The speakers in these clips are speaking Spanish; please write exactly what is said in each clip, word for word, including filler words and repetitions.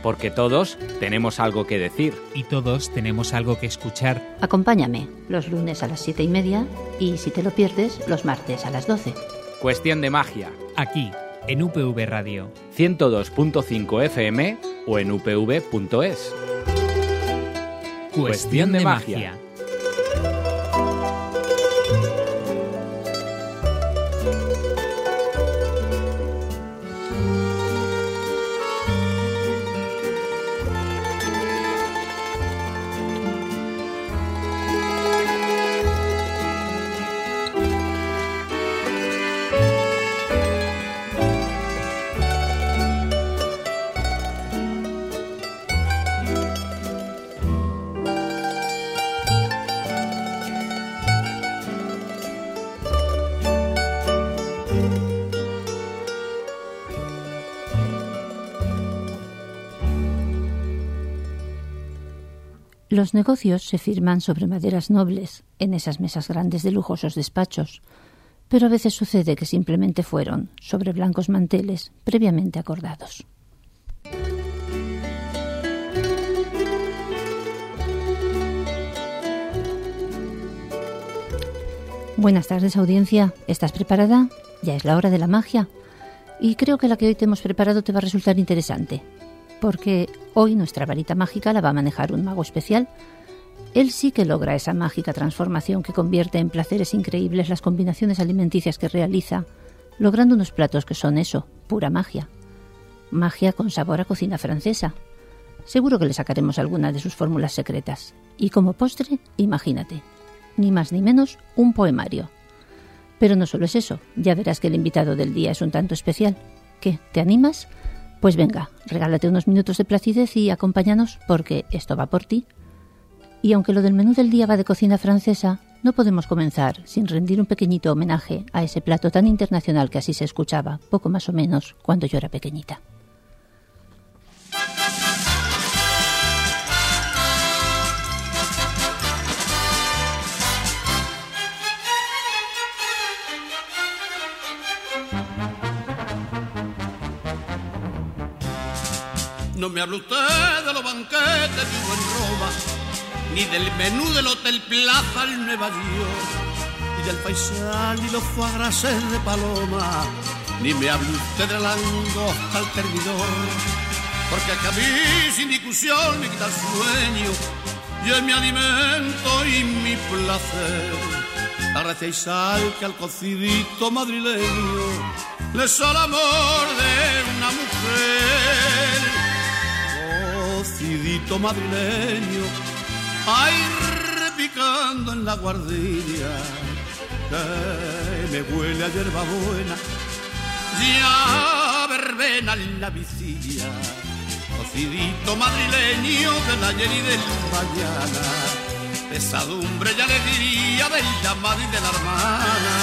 porque todos tenemos algo que decir. Y todos tenemos algo que escuchar. Acompáñame los lunes a las siete y media y, si te lo pierdes, los martes a las doce. Cuestión de magia. Aquí, en U P V Radio. ciento dos punto cinco F M o en u p v punto es. Cuestión de magia. Los negocios se firman sobre maderas nobles, en esas mesas grandes de lujosos despachos, pero a veces sucede que simplemente fueron sobre blancos manteles previamente acordados. Buenas tardes, audiencia. ¿Estás preparada? Ya es la hora de la magia. Y creo que la que hoy te hemos preparado te va a resultar interesante, porque hoy nuestra varita mágica la va a manejar un mago especial. Él sí que logra esa mágica transformación que convierte en placeres increíbles las combinaciones alimenticias que realiza, logrando unos platos que son eso, pura magia. Magia con sabor a cocina francesa. Seguro que le sacaremos alguna de sus fórmulas secretas. Y como postre, imagínate, ni más ni menos un poemario. Pero no solo es eso, ya verás que el invitado del día es un tanto especial. ¿Qué? ¿Te animas? Pues venga, regálate unos minutos de placidez y acompáñanos, porque esto va por ti. Y aunque lo del menú del día va de cocina francesa, no podemos comenzar sin rendir un pequeñito homenaje a ese plato tan internacional que así se escuchaba, poco más o menos, cuando yo era pequeñita. No me hable usted de los banquetes que hubo en Roma, ni del menú del Hotel Plaza en Nueva York, ni del paisal ni los foie gras de paloma, ni me hable usted de la langosta al termidor, porque a mí sin discusión me quita el sueño, y es mi alimento y mi placer. La gracia y sal que al cocidito madrileño le soy el amor de una mujer. Cocidito madrileño, ay, repicando en la guardilla, que me huele a hierba buena, ya verbena en la vicilla. Cocidito madrileño del ayer y del mañana, pesadumbre y alegría de la madre y de la hermana.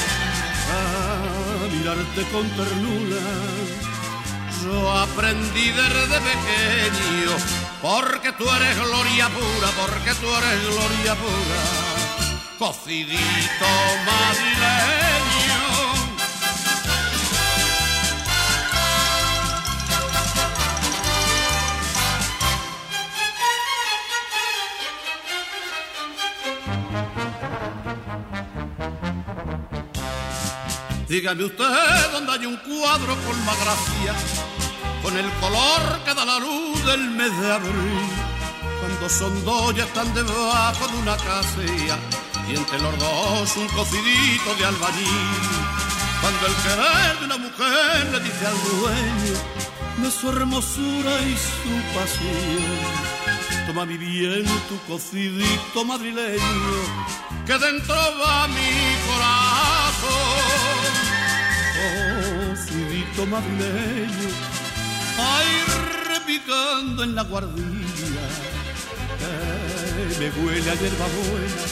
A mirarte con ternura yo aprendí desde pequeño, porque tú eres gloria pura, porque tú eres gloria pura, cocidito madrileño. Dígame usted dónde hay un cuadro con más gracia, con el color que da la luz del mes de abril, cuando son dos y están debajo de una casilla, y entre los dos un cocidito de albañil. Cuando el querer de una mujer le dice al dueño de su hermosura y su pasión, toma mi bien tu cocidito madrileño, que dentro va mi corazón. Cocidito madrileño, ay, repicando en la guardilla, que me huele a hierba buena,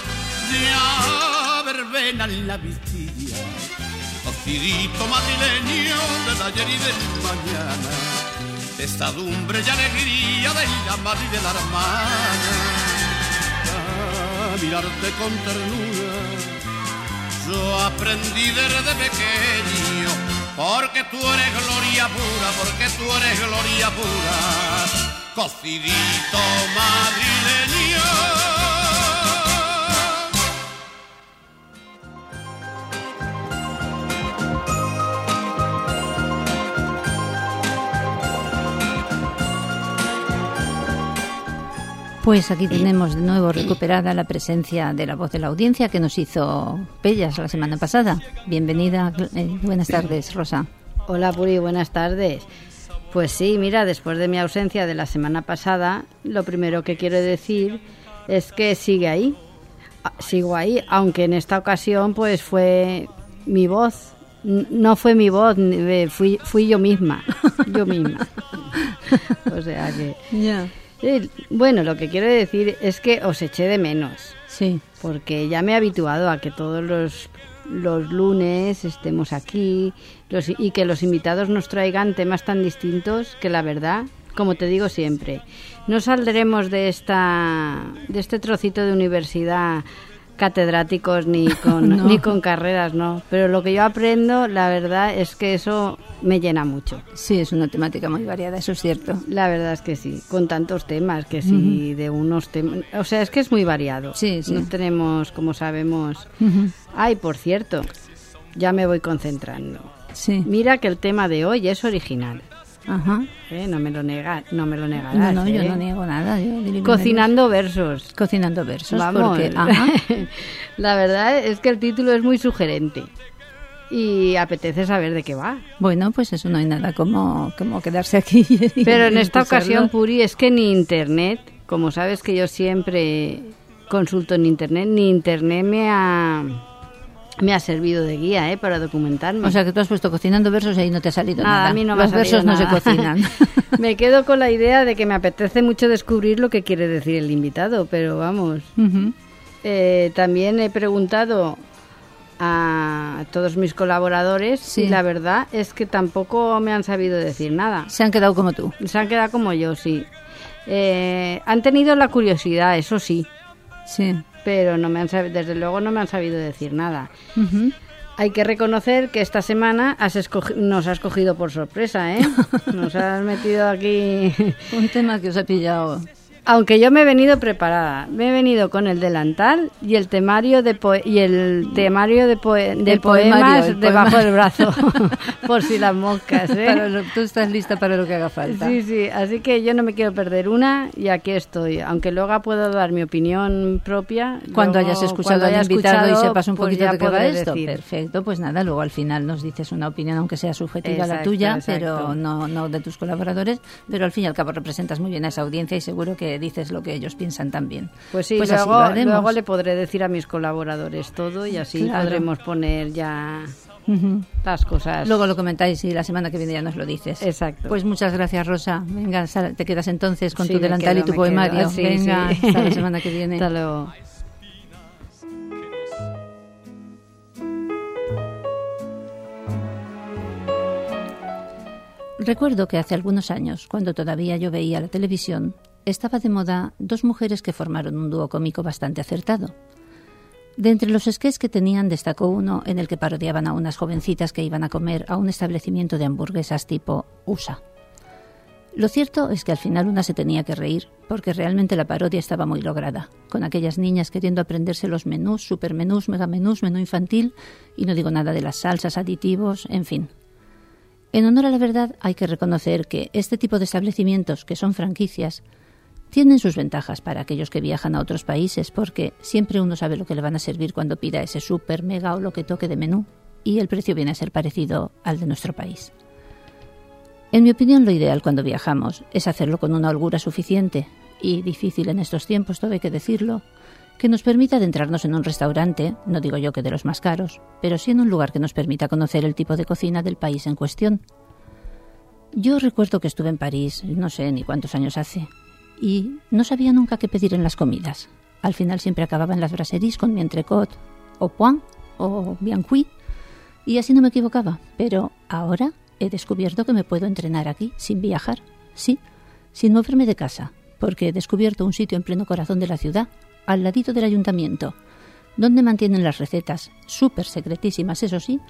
ya verbena en la vitilla. Cocidito madrileño del ayer y del mañana, pesadumbre y alegría de la madre y de la hermana. A mirarte con ternura yo aprendí desde pequeño, porque tú eres gloria pura, porque tú eres gloria pura, cocidito madrileño. Pues aquí tenemos de nuevo recuperada la presencia de la voz de la audiencia que nos hizo Pellas la semana pasada. Bienvenida, eh, buenas tardes, Rosa. Hola, Puri, buenas tardes. Pues sí, mira, después de mi ausencia de la semana pasada, lo primero que quiero decir es que sigue ahí, sigo ahí, aunque en esta ocasión pues fue mi voz, no fue mi voz, fui, fui yo misma, yo misma. O sea que... Ya. Sí, bueno, lo que quiero decir es que os eché de menos. Sí. Porque ya me he habituado a que todos los, los lunes estemos aquí los, y que los invitados nos traigan temas tan distintos que la verdad, como te digo siempre, no saldremos de esta de este trocito de universidad catedráticos ni con no. ni con carreras, no. Pero lo que yo aprendo, la verdad es que eso me llena mucho. Sí, es una temática muy variada, eso es cierto. La verdad es que sí, con tantos temas, que sí, uh-huh. de unos temas... O sea, es que es muy variado. Sí, sí. No tenemos, como sabemos... Uh-huh. Ay, por cierto, ya me voy concentrando. Sí. Mira que el tema de hoy es original. Ajá. ¿Eh? No me lo nega, no me lo negarás. No, no, ¿eh? yo no niego nada. Yo Cocinando versos. Cocinando versos. Vamos. Porque, ajá. La verdad es que el título es muy sugerente y apetece saber de qué va. Bueno, pues eso no hay nada como, como quedarse aquí. Y, Pero en y esta escucharlo. ocasión, Puri, es que ni Internet, como sabes que yo siempre consulto en Internet, ni Internet me ha... Me ha servido de guía, ¿eh? Para documentarme. O sea, que tú has puesto cocinando versos y ahí no te ha salido nada. nada. A mí no me Los ha salido versos no nada. se cocinan. Me quedo con la idea de que me apetece mucho descubrir lo que quiere decir el invitado, pero vamos. Uh-huh. Eh, también he preguntado a todos mis colaboradores Sí. y la verdad es que tampoco me han sabido decir nada. Se han quedado como tú. Se han quedado como yo, sí. Eh, han tenido la curiosidad, eso sí. Sí. Pero no me han sab- desde luego no me han sabido decir nada. Uh-huh. Hay que reconocer que esta semana has escogi- nos has cogido por sorpresa, ¿eh? Nos has metido aquí... Un tema que os ha pillado. Aunque yo me he venido preparada. Me he venido con el delantal y el temario de poe- y el temario de, poe- de El poemas poemario, el debajo poema. del brazo. Por si las moscas, ¿eh? Para lo- tú estás lista para lo que haga falta. Sí, sí, así que yo no me quiero perder una y aquí estoy. Aunque luego puedo dar mi opinión propia. Cuando luego, hayas escuchado cuando al haya invitado escuchado, y sepas un pues poquito ya de qué va podré esto. decir. Perfecto, pues nada, luego al final nos dices una opinión, aunque sea subjetiva la Exacto, tuya, exacto. pero no, no de tus colaboradores. Pero al fin y al cabo representas muy bien a esa audiencia y seguro que dices lo que ellos piensan también. Pues sí, Pues así lo luego, haremos. luego le podré decir a mis colaboradores todo y así Claro. podremos poner ya Ujú. las cosas. Luego lo comentáis y la semana que viene ya nos lo dices. Exacto. Pues muchas gracias, Rosa. Venga, sal- te quedas entonces con Sí, tu me delantal quedo, y tu me poemario. quedo. Sí, Venga, sí. hasta la semana que viene. Hasta luego. Recuerdo que hace algunos años, cuando todavía yo veía la televisión, estaba de moda dos mujeres que formaron un dúo cómico bastante acertado. De entre los sketches que tenían destacó uno en el que parodiaban a unas jovencitas que iban a comer a un establecimiento de hamburguesas tipo U S A. Lo cierto es que al final una se tenía que reír, porque realmente la parodia estaba muy lograda, con aquellas niñas queriendo aprenderse los menús, supermenús, megamenús, menú infantil, y no digo nada de las salsas, aditivos, en fin. En honor a la verdad, hay que reconocer que este tipo de establecimientos, que son franquicias, tienen sus ventajas para aquellos que viajan a otros países, porque siempre uno sabe lo que le van a servir cuando pida ese super, mega o lo que toque de menú, y el precio viene a ser parecido al de nuestro país. En mi opinión, lo ideal cuando viajamos es hacerlo con una holgura suficiente, y difícil en estos tiempos, todo hay que decirlo, que nos permita adentrarnos en un restaurante, no digo yo que de los más caros, pero sí en un lugar que nos permita conocer el tipo de cocina del país en cuestión. Yo recuerdo que estuve en París, no sé ni cuántos años hace, y no sabía nunca qué pedir en las comidas. Al final siempre acababa en las brasseries con mi entrecot, o point, o bien cuit, y así no me equivocaba. Pero ahora he descubierto que me puedo entrenar aquí, sin viajar, sí, sin moverme de casa, porque he descubierto un sitio en pleno corazón de la ciudad, al ladito del ayuntamiento, donde mantienen las recetas, súper secretísimas eso sí,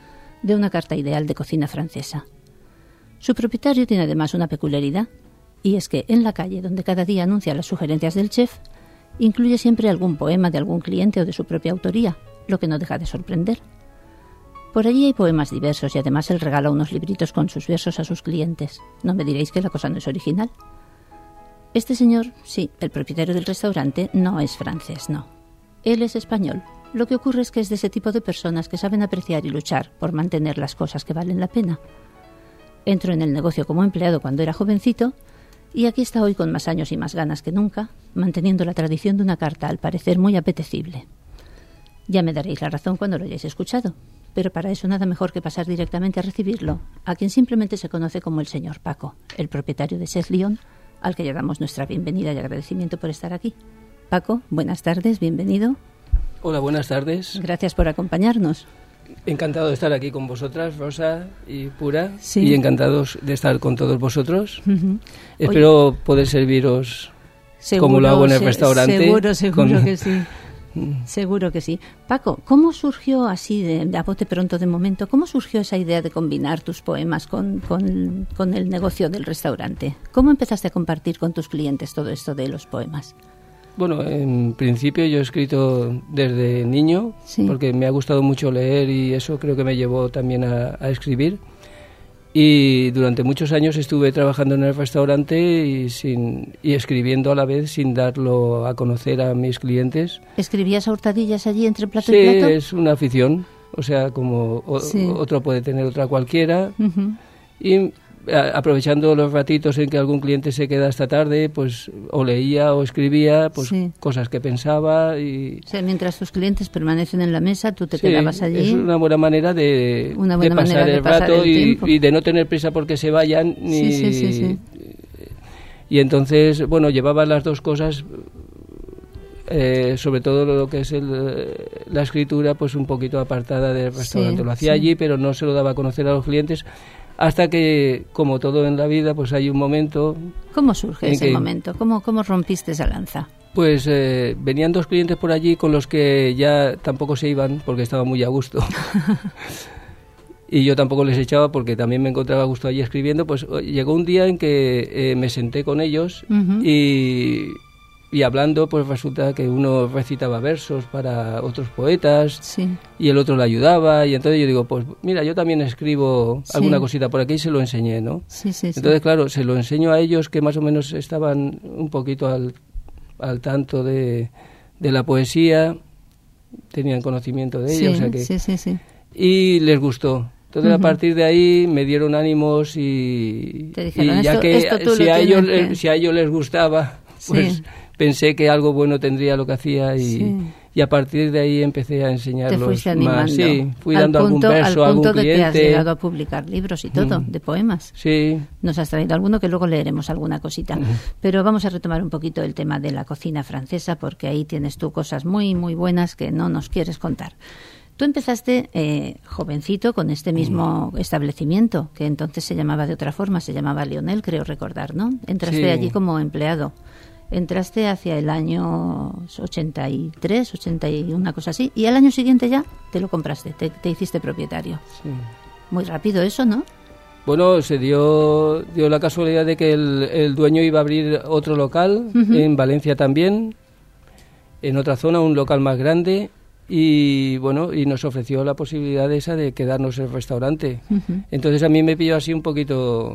de una carta ideal de cocina francesa. Su propietario tiene además una peculiaridad, y es que en la calle donde cada día anuncia las sugerencias del chef, incluye siempre algún poema de algún cliente o de su propia autoría, lo que no deja de sorprender. Por allí hay poemas diversos y además él regala unos libritos con sus versos a sus clientes. No me diréis que la cosa no es original. Este señor, sí, el propietario del restaurante, no es francés, no. Él es español. Lo que ocurre es que es de ese tipo de personas que saben apreciar y luchar por mantener las cosas que valen la pena. Entró en el negocio como empleado cuando era jovencito y aquí está hoy con más años y más ganas que nunca, manteniendo la tradición de una carta al parecer muy apetecible. Ya me daréis la razón cuando lo hayáis escuchado, pero para eso nada mejor que pasar directamente a recibirlo, a quien simplemente se conoce como el señor Paco, el propietario de Chef Lion, al que le damos nuestra bienvenida y agradecimiento por estar aquí. Paco, buenas tardes, bienvenido. Hola, buenas tardes. Gracias por acompañarnos. Encantado de estar aquí con vosotras, Rosa y Pura, sí. Y encantados de estar con todos vosotros. Uh-huh. Espero Oye, poder serviros seguro, como lo hago en el se, restaurante. Seguro, seguro con... que sí. Seguro que sí. Paco, ¿cómo surgió así de, de a bote pronto de momento? ¿Cómo surgió esa idea de combinar tus poemas con, con, con el negocio del restaurante? ¿Cómo empezaste a compartir con tus clientes todo esto de los poemas? Bueno, en principio yo he escrito desde niño, sí. Porque me ha gustado mucho leer y eso creo que me llevó también a, a escribir. Y durante muchos años estuve trabajando en el restaurante y, sin, y escribiendo a la vez sin darlo a conocer a mis clientes. ¿Escribías a hurtadillas allí entre plato sí, y plato? Sí, es una afición, o sea, como o, sí. Otro puede tener otra cualquiera. Uh-huh. Y a, aprovechando los ratitos en que algún cliente se queda hasta tarde, pues o leía o escribía pues sí. Cosas que pensaba. Y o sea, mientras tus clientes permanecen en la mesa, tú te sí, quedabas allí. Es una buena manera de, una buena de pasar manera de el pasar rato el y, y de no tener prisa porque se vayan. Ni, sí, sí, sí, sí. Y entonces, bueno, llevaba las dos cosas, eh, sobre todo lo que es el, la escritura, pues un poquito apartada del restaurante. Sí, lo hacía sí. allí, pero no se lo daba a conocer a los clientes. Hasta que, como todo en la vida, pues hay un momento... ¿Cómo surge ese que, momento? ¿Cómo, ¿Cómo rompiste esa lanza? Pues eh, venían dos clientes por allí con los que ya tampoco se iban porque estaban muy a gusto. Y yo tampoco les echaba porque también me encontraba a gusto allí escribiendo. Pues llegó un día en que eh, me senté con ellos uh-huh. y... Y hablando, pues resulta que uno recitaba versos para otros poetas sí. y el otro le ayudaba. Y entonces yo digo, pues mira, yo también escribo sí. alguna cosita por aquí y se lo enseñé, ¿no? Sí, sí, entonces, sí. claro, se lo enseño a ellos que más o menos estaban un poquito al, al tanto de, de la poesía, tenían conocimiento de ella, sí, o sea que... Sí, sí, sí. Y les gustó. Entonces, uh-huh. a partir de ahí me dieron ánimos y, Te dijeron, y ya esto, que esto si, a ellos, que... si a ellos les gustaba, pues... Sí. Pensé que algo bueno tendría lo que hacía y, sí. y a partir de ahí empecé a enseñarlos Te fuiste animando. más. Sí, fui al dando punto, algún verso a algún al punto cliente. de que has llegado a publicar libros y todo, mm. de poemas. Sí. Nos has traído alguno que luego leeremos alguna cosita. Mm. Pero vamos a retomar un poquito el tema de la cocina francesa porque ahí tienes tú cosas muy, muy buenas que no nos quieres contar. Tú empezaste eh, jovencito con este mismo mm. establecimiento, que entonces se llamaba de otra forma, se llamaba Lionel, creo recordar, ¿no? Entraste sí. allí como empleado. Entraste hacia el año ochenta y tres, ochenta y una cosa así, y al año siguiente ya te lo compraste, te, te hiciste propietario. Sí. Muy rápido eso, ¿no? Bueno, se dio, dio la casualidad de que el, el dueño iba a abrir otro local, uh-huh. en Valencia también, en otra zona, un local más grande, y bueno, y nos ofreció la posibilidad esa de quedarnos en el restaurante. Uh-huh. Entonces a mí me pilló así un poquito...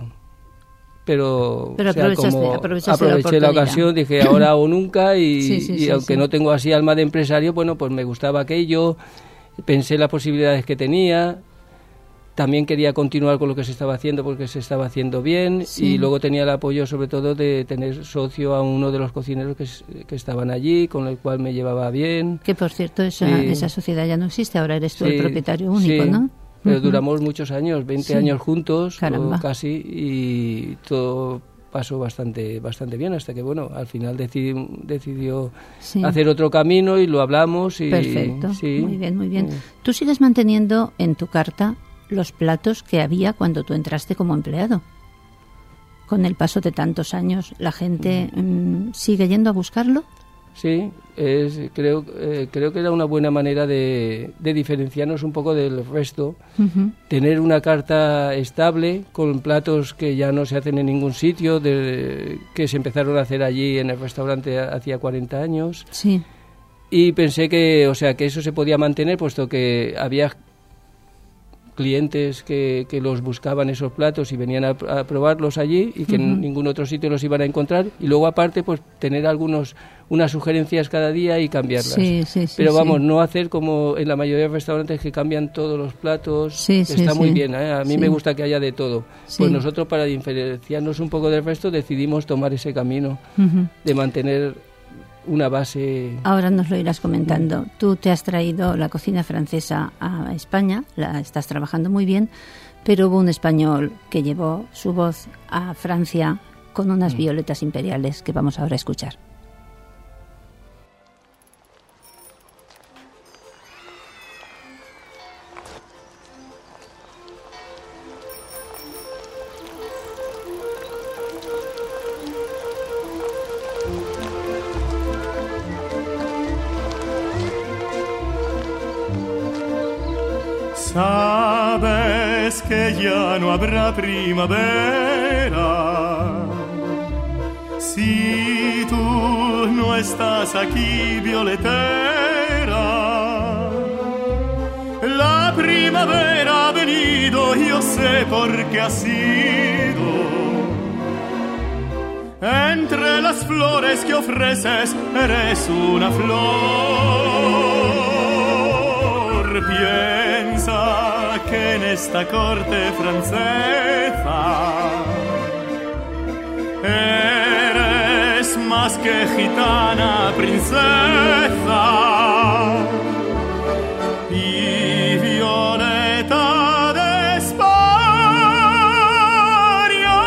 Pero, pero o sea, aprovechaste, como aprovechaste aproveché la, la ocasión, dije ahora o nunca y, sí, sí, y sí, aunque sí. no tengo así alma de empresario, bueno, pues me gustaba aquello, pensé las posibilidades que tenía, también quería continuar con lo que se estaba haciendo porque se estaba haciendo bien sí. y luego tenía el apoyo sobre todo de tener socio a uno de los cocineros que, que estaban allí, con el cual me llevaba bien. Que por cierto esa, sí. esa sociedad ya no existe, ahora eres tú sí, el propietario único, sí. ¿no? Pero uh-huh. duramos muchos años, veinte sí. años juntos, Caramba. casi, y todo... pasó bastante bastante bien hasta que bueno al final decidí, decidió sí. hacer otro camino y lo hablamos y perfecto sí. muy bien muy bien. ¿Tú sigues manteniendo en tu carta los platos que había cuando tú entraste como empleado? Con el paso de tantos años la gente mm, sigue yendo a buscarlo. Sí, es, creo, eh, creo que era una buena manera de, de diferenciarnos un poco del resto. Uh-huh. Tener una carta estable con platos que ya no se hacen en ningún sitio, de, que se empezaron a hacer allí en el restaurante hacía cuarenta años. Sí. Y pensé que, o sea, que eso se podía mantener, puesto que había clientes que, que los buscaban esos platos y venían a, a probarlos allí y que uh-huh. en ningún otro sitio los iban a encontrar, y luego aparte pues tener algunos unas sugerencias cada día y cambiarlas. Sí, sí, sí, pero vamos, sí. no hacer como en la mayoría de restaurantes que cambian todos los platos. Sí, sí, está sí. muy bien, ¿eh? A mí sí. me gusta que haya de todo. Sí. Pues nosotros, para diferenciarnos un poco del resto, decidimos tomar ese camino uh-huh. de mantener una base. Ahora nos lo irás comentando. Tú te has traído la cocina francesa a España, la estás trabajando muy bien, pero hubo un español que llevó su voz a Francia con unas mm. violetas imperiales que vamos ahora a escuchar. Sabes que ya no habrá primavera si tú no estás aquí, violetera. La primavera ha venido, yo sé por qué ha sido. Entre las flores que ofreces eres una flor. Piensa que en esta corte francesa eres más que gitana, princesa y violeta de España.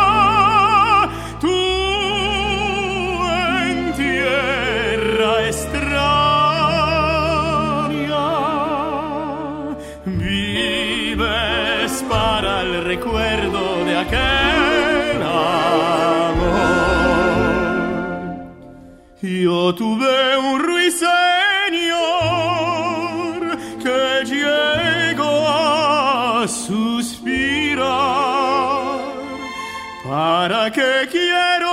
Tú en tierra extraña vives para el recuerdo de aquel amor. Yo tuve un ruiseñor que llegó a suspirar. ¿Para qué quiero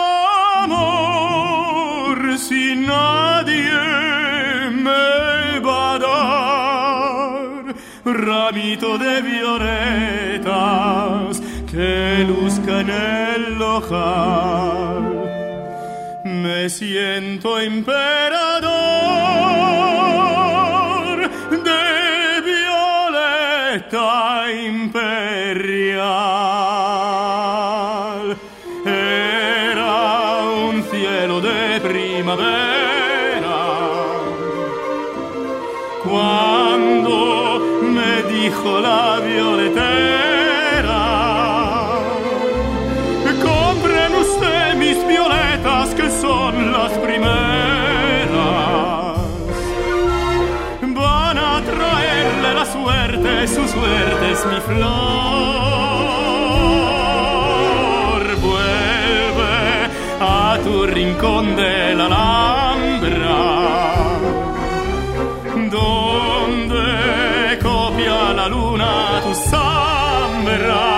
amor si nadie me va a dar ramito de violetas que luzcan el ojal? Me siento emperador de violeta imperial. Era un cielo de primavera cuando me dijo la violetera: compren usted mis violetas que son las primeras, van a traerle la suerte, su suerte es mi flor. Vuelve a tu rincón de la Alhambra, donde copia la luna tu sombra.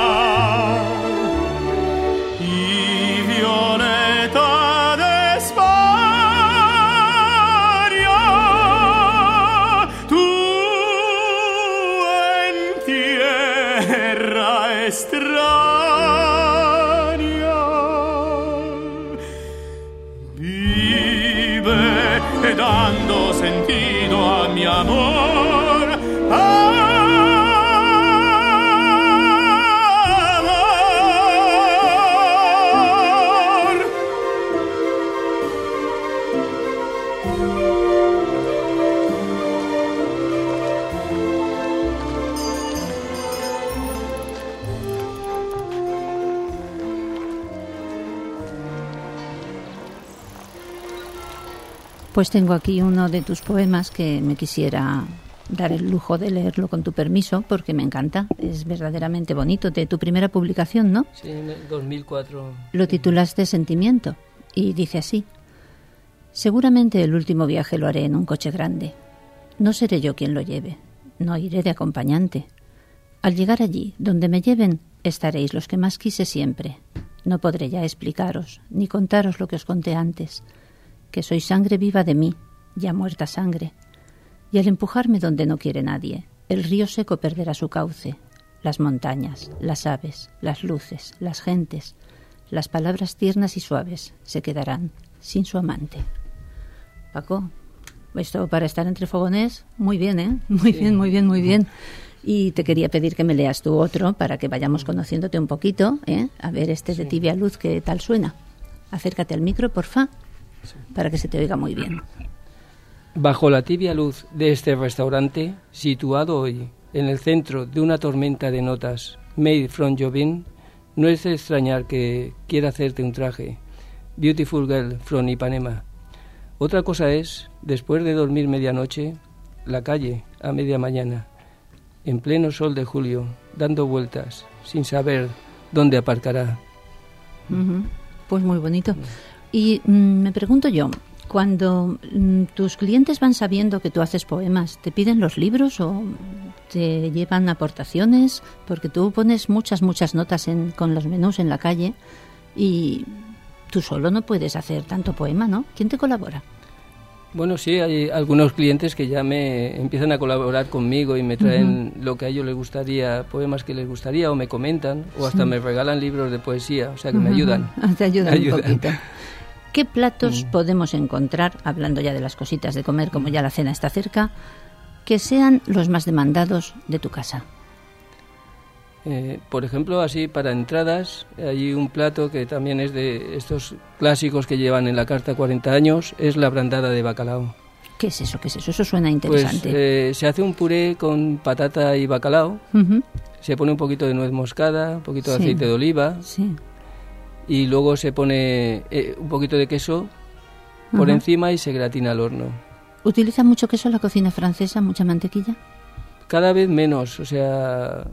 Extraña vive dando sentido a mi amor. Amor. Pues tengo aquí uno de tus poemas que me quisiera dar el lujo de leerlo con tu permiso, porque me encanta, es verdaderamente bonito, de tu primera publicación, ¿no? Sí, en el dos mil cuatro. Lo titulaste Sentimiento y dice así: Seguramente el último viaje lo haré en un coche grande. No seré yo quien lo lleve, no iré de acompañante. Al llegar allí, donde me lleven, estaréis los que más quise siempre. No podré ya explicaros, ni contaros lo que os conté antes, que sois sangre viva de mí, ya muerta sangre. Y al empujarme donde no quiere nadie, el río seco perderá su cauce, las montañas, las aves, las luces, las gentes, las palabras tiernas y suaves se quedarán sin su amante. Paco, esto para estar entre fogones, muy bien, ¿eh? Muy sí. bien, muy bien, muy bien. Y te quería pedir que me leas tú otro para que vayamos conociéndote un poquito, ¿eh? A ver este sí. de Tibia Luz, ¿qué tal suena? Acércate al micro, porfa, sí. para que se te oiga muy bien. Bajo la tibia luz de este restaurante, situado hoy en el centro de una tormenta de notas made from Jobim, no es de extrañar que quiera hacerte un traje. Beautiful girl from Ipanema. Otra cosa es, después de dormir medianoche, la calle a media mañana, en pleno sol de julio, dando vueltas, sin saber dónde aparcará. Uh-huh. Pues muy bonito. Y mm, me pregunto yo, cuando mm, tus clientes van sabiendo que tú haces poemas, ¿te piden los libros o te llevan aportaciones? Porque tú pones muchas, muchas notas en, con los menús en la calle y tú solo no puedes hacer tanto poema, ¿no? ¿Quién te colabora? Bueno, sí, hay algunos clientes que ya me empiezan a colaborar conmigo y me traen uh-huh. lo que a ellos les gustaría, poemas que les gustaría, o me comentan, o hasta sí. me regalan libros de poesía, o sea que uh-huh. me ayudan. Te ayudan, me ayudan un poquito. ¿Qué platos uh-huh. podemos encontrar, hablando ya de las cositas de comer, como ya la cena está cerca, que sean los más demandados de tu casa? Eh, por ejemplo, así para entradas, hay un plato que también es de estos clásicos que llevan en la carta cuarenta años, es la brandada de bacalao. ¿Qué es eso? ¿Qué es eso? Eso suena interesante. Pues eh, se hace un puré con patata y bacalao, uh-huh. se pone un poquito de nuez moscada, un poquito de sí. aceite de oliva, sí. y luego se pone eh, un poquito de queso por uh-huh. encima y se gratina al horno. ¿Utiliza mucho queso en la cocina francesa, mucha mantequilla? Cada vez menos, o sea...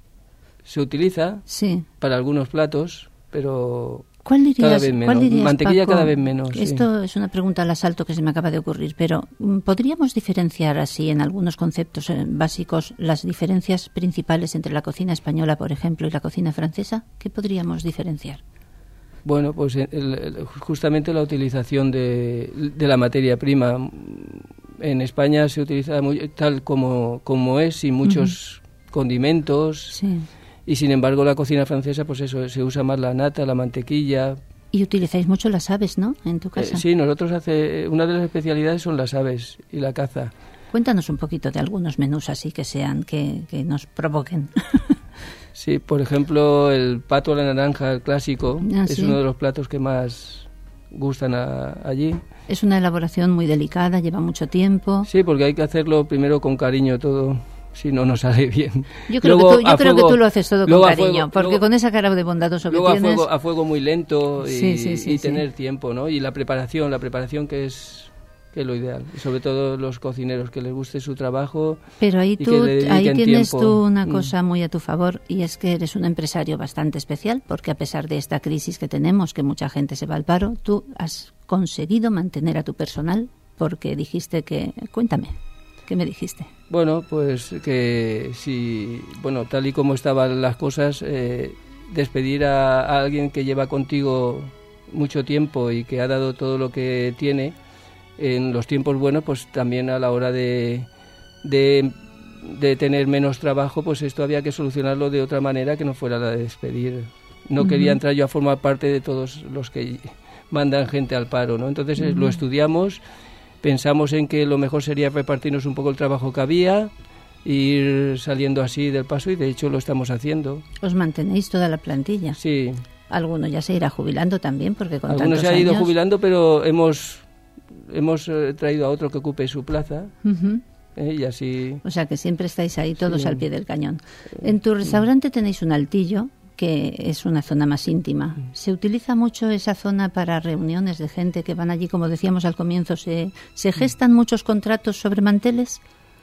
Se utiliza sí. para algunos platos, pero ¿Cuál dirías, cada vez menos. ¿cuál dirías, Mantequilla Paco? cada vez menos. Esto sí. es una pregunta al asalto que se me acaba de ocurrir, pero ¿podríamos diferenciar así en algunos conceptos básicos las diferencias principales entre la cocina española, por ejemplo, y la cocina francesa? ¿Qué podríamos diferenciar? Bueno, pues el, el, justamente la utilización de, de la materia prima. En España se utiliza muy, tal como, como es, sin muchos uh-huh. condimentos. Sí. Y sin embargo la cocina francesa, pues eso, se usa más la nata, la mantequilla. Y utilizáis mucho las aves, ¿no?, en tu casa. Eh, sí, nosotros hace una de las especialidades son las aves y la caza. Cuéntanos un poquito de algunos menús así que sean, que, que nos provoquen. Sí, por ejemplo, el pato a la naranja, el clásico, ah, es ¿sí? uno de los platos que más gustan a, allí. Es una elaboración muy delicada, lleva mucho tiempo. Sí, porque hay que hacerlo primero con cariño todo. Si no nos sale bien. Yo creo, luego, que, tú, yo creo fuego, que tú lo haces todo con cariño, fuego, porque luego, con esa cara de bondadoso que luego tienes... Luego a fuego, a fuego muy lento y, sí, sí, sí, y tener sí. tiempo, ¿no? Y la preparación, la preparación que es, que es lo ideal. Y sobre todo los cocineros, que les guste su trabajo. Pero ahí, y tú, que ahí tienes tiempo. tú una cosa muy a tu favor, y es que eres un empresario bastante especial, porque a pesar de esta crisis que tenemos, que mucha gente se va al paro, tú has conseguido mantener a tu personal, porque dijiste que... Cuéntame. ¿Qué me dijiste? Bueno, pues que si, bueno, tal y como estaban las cosas, eh, despedir a, a alguien que lleva contigo mucho tiempo y que ha dado todo lo que tiene en los tiempos buenos, pues también a la hora de, de, de tener menos trabajo, pues esto había que solucionarlo de otra manera que no fuera la de despedir. No uh-huh. quería entrar yo a formar parte de todos los que mandan gente al paro, ¿no? Entonces uh-huh. lo estudiamos. Pensamos en que lo mejor sería repartirnos un poco el trabajo que había, ir saliendo así del paso, y de hecho lo estamos haciendo. ¿Os mantenéis toda la plantilla? Sí. Alguno ya se irá jubilando también, porque con Algunos tantos se ha ido años... jubilando, pero hemos hemos eh, traído a otro que ocupe su plaza. Uh-huh. eh, y así... O sea que siempre estáis ahí todos sí. al pie del cañón. En tu restaurante tenéis un altillo, que es una zona más íntima. ¿Se utiliza mucho esa zona para reuniones de gente que van allí, como decíamos al comienzo? ¿Se, se gestan muchos contratos sobre manteles?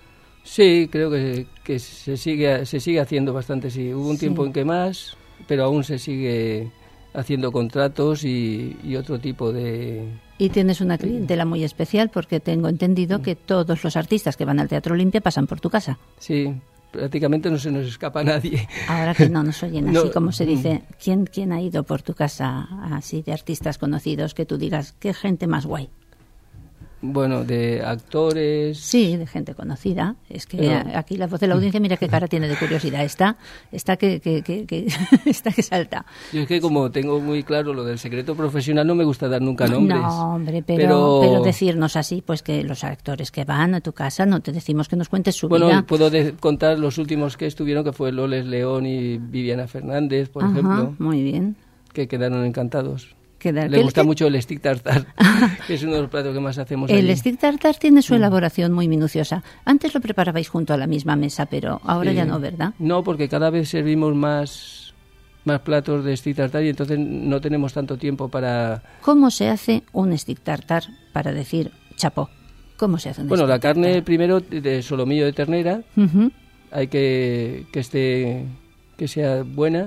Sí, creo que, que se sigue se sigue haciendo bastante, sí. Hubo un sí. tiempo en que más, pero aún se sigue haciendo contratos y, y otro tipo de... Y tienes una clientela muy especial porque tengo entendido que todos los artistas que van al Teatro Olimpia pasan por tu casa. Sí, prácticamente no se nos escapa nadie. Ahora que no nos oyen así No, como se dice, ¿quién, ¿quién ha ido por tu casa así de artistas conocidos que tú digas, qué gente más guay? Bueno, de actores... Sí, de gente conocida. Es que Pero- aquí la voz de la audiencia, mira qué cara tiene de curiosidad. Está, está que, que, que, que está que salta. Yo es que como tengo muy claro lo del secreto profesional, no me gusta dar nunca nombres. No, hombre, pero, Pero- pero decirnos así, pues que los actores que van a tu casa, no te decimos que nos cuentes su Bueno, vida. puedo de- contar los últimos que estuvieron, que fue Loles León y Viviana Fernández, por Ajá, ejemplo, muy bien. que quedaron encantados. Queda- Le que- gusta que- mucho el stick tartar, que es uno de los platos que más hacemos El allí. stick tartar tiene su elaboración muy minuciosa. Antes lo preparabais junto a la misma mesa, pero ahora Sí. ya no, ¿verdad? No, porque cada vez servimos más, más platos de stick tartar y entonces no tenemos tanto tiempo para... ¿Cómo se hace un stick tartar para decir chapó? ¿Cómo se hace un Bueno, stick la carne tartar? primero de solomillo de ternera, Ujú. hay que que esté que sea buena,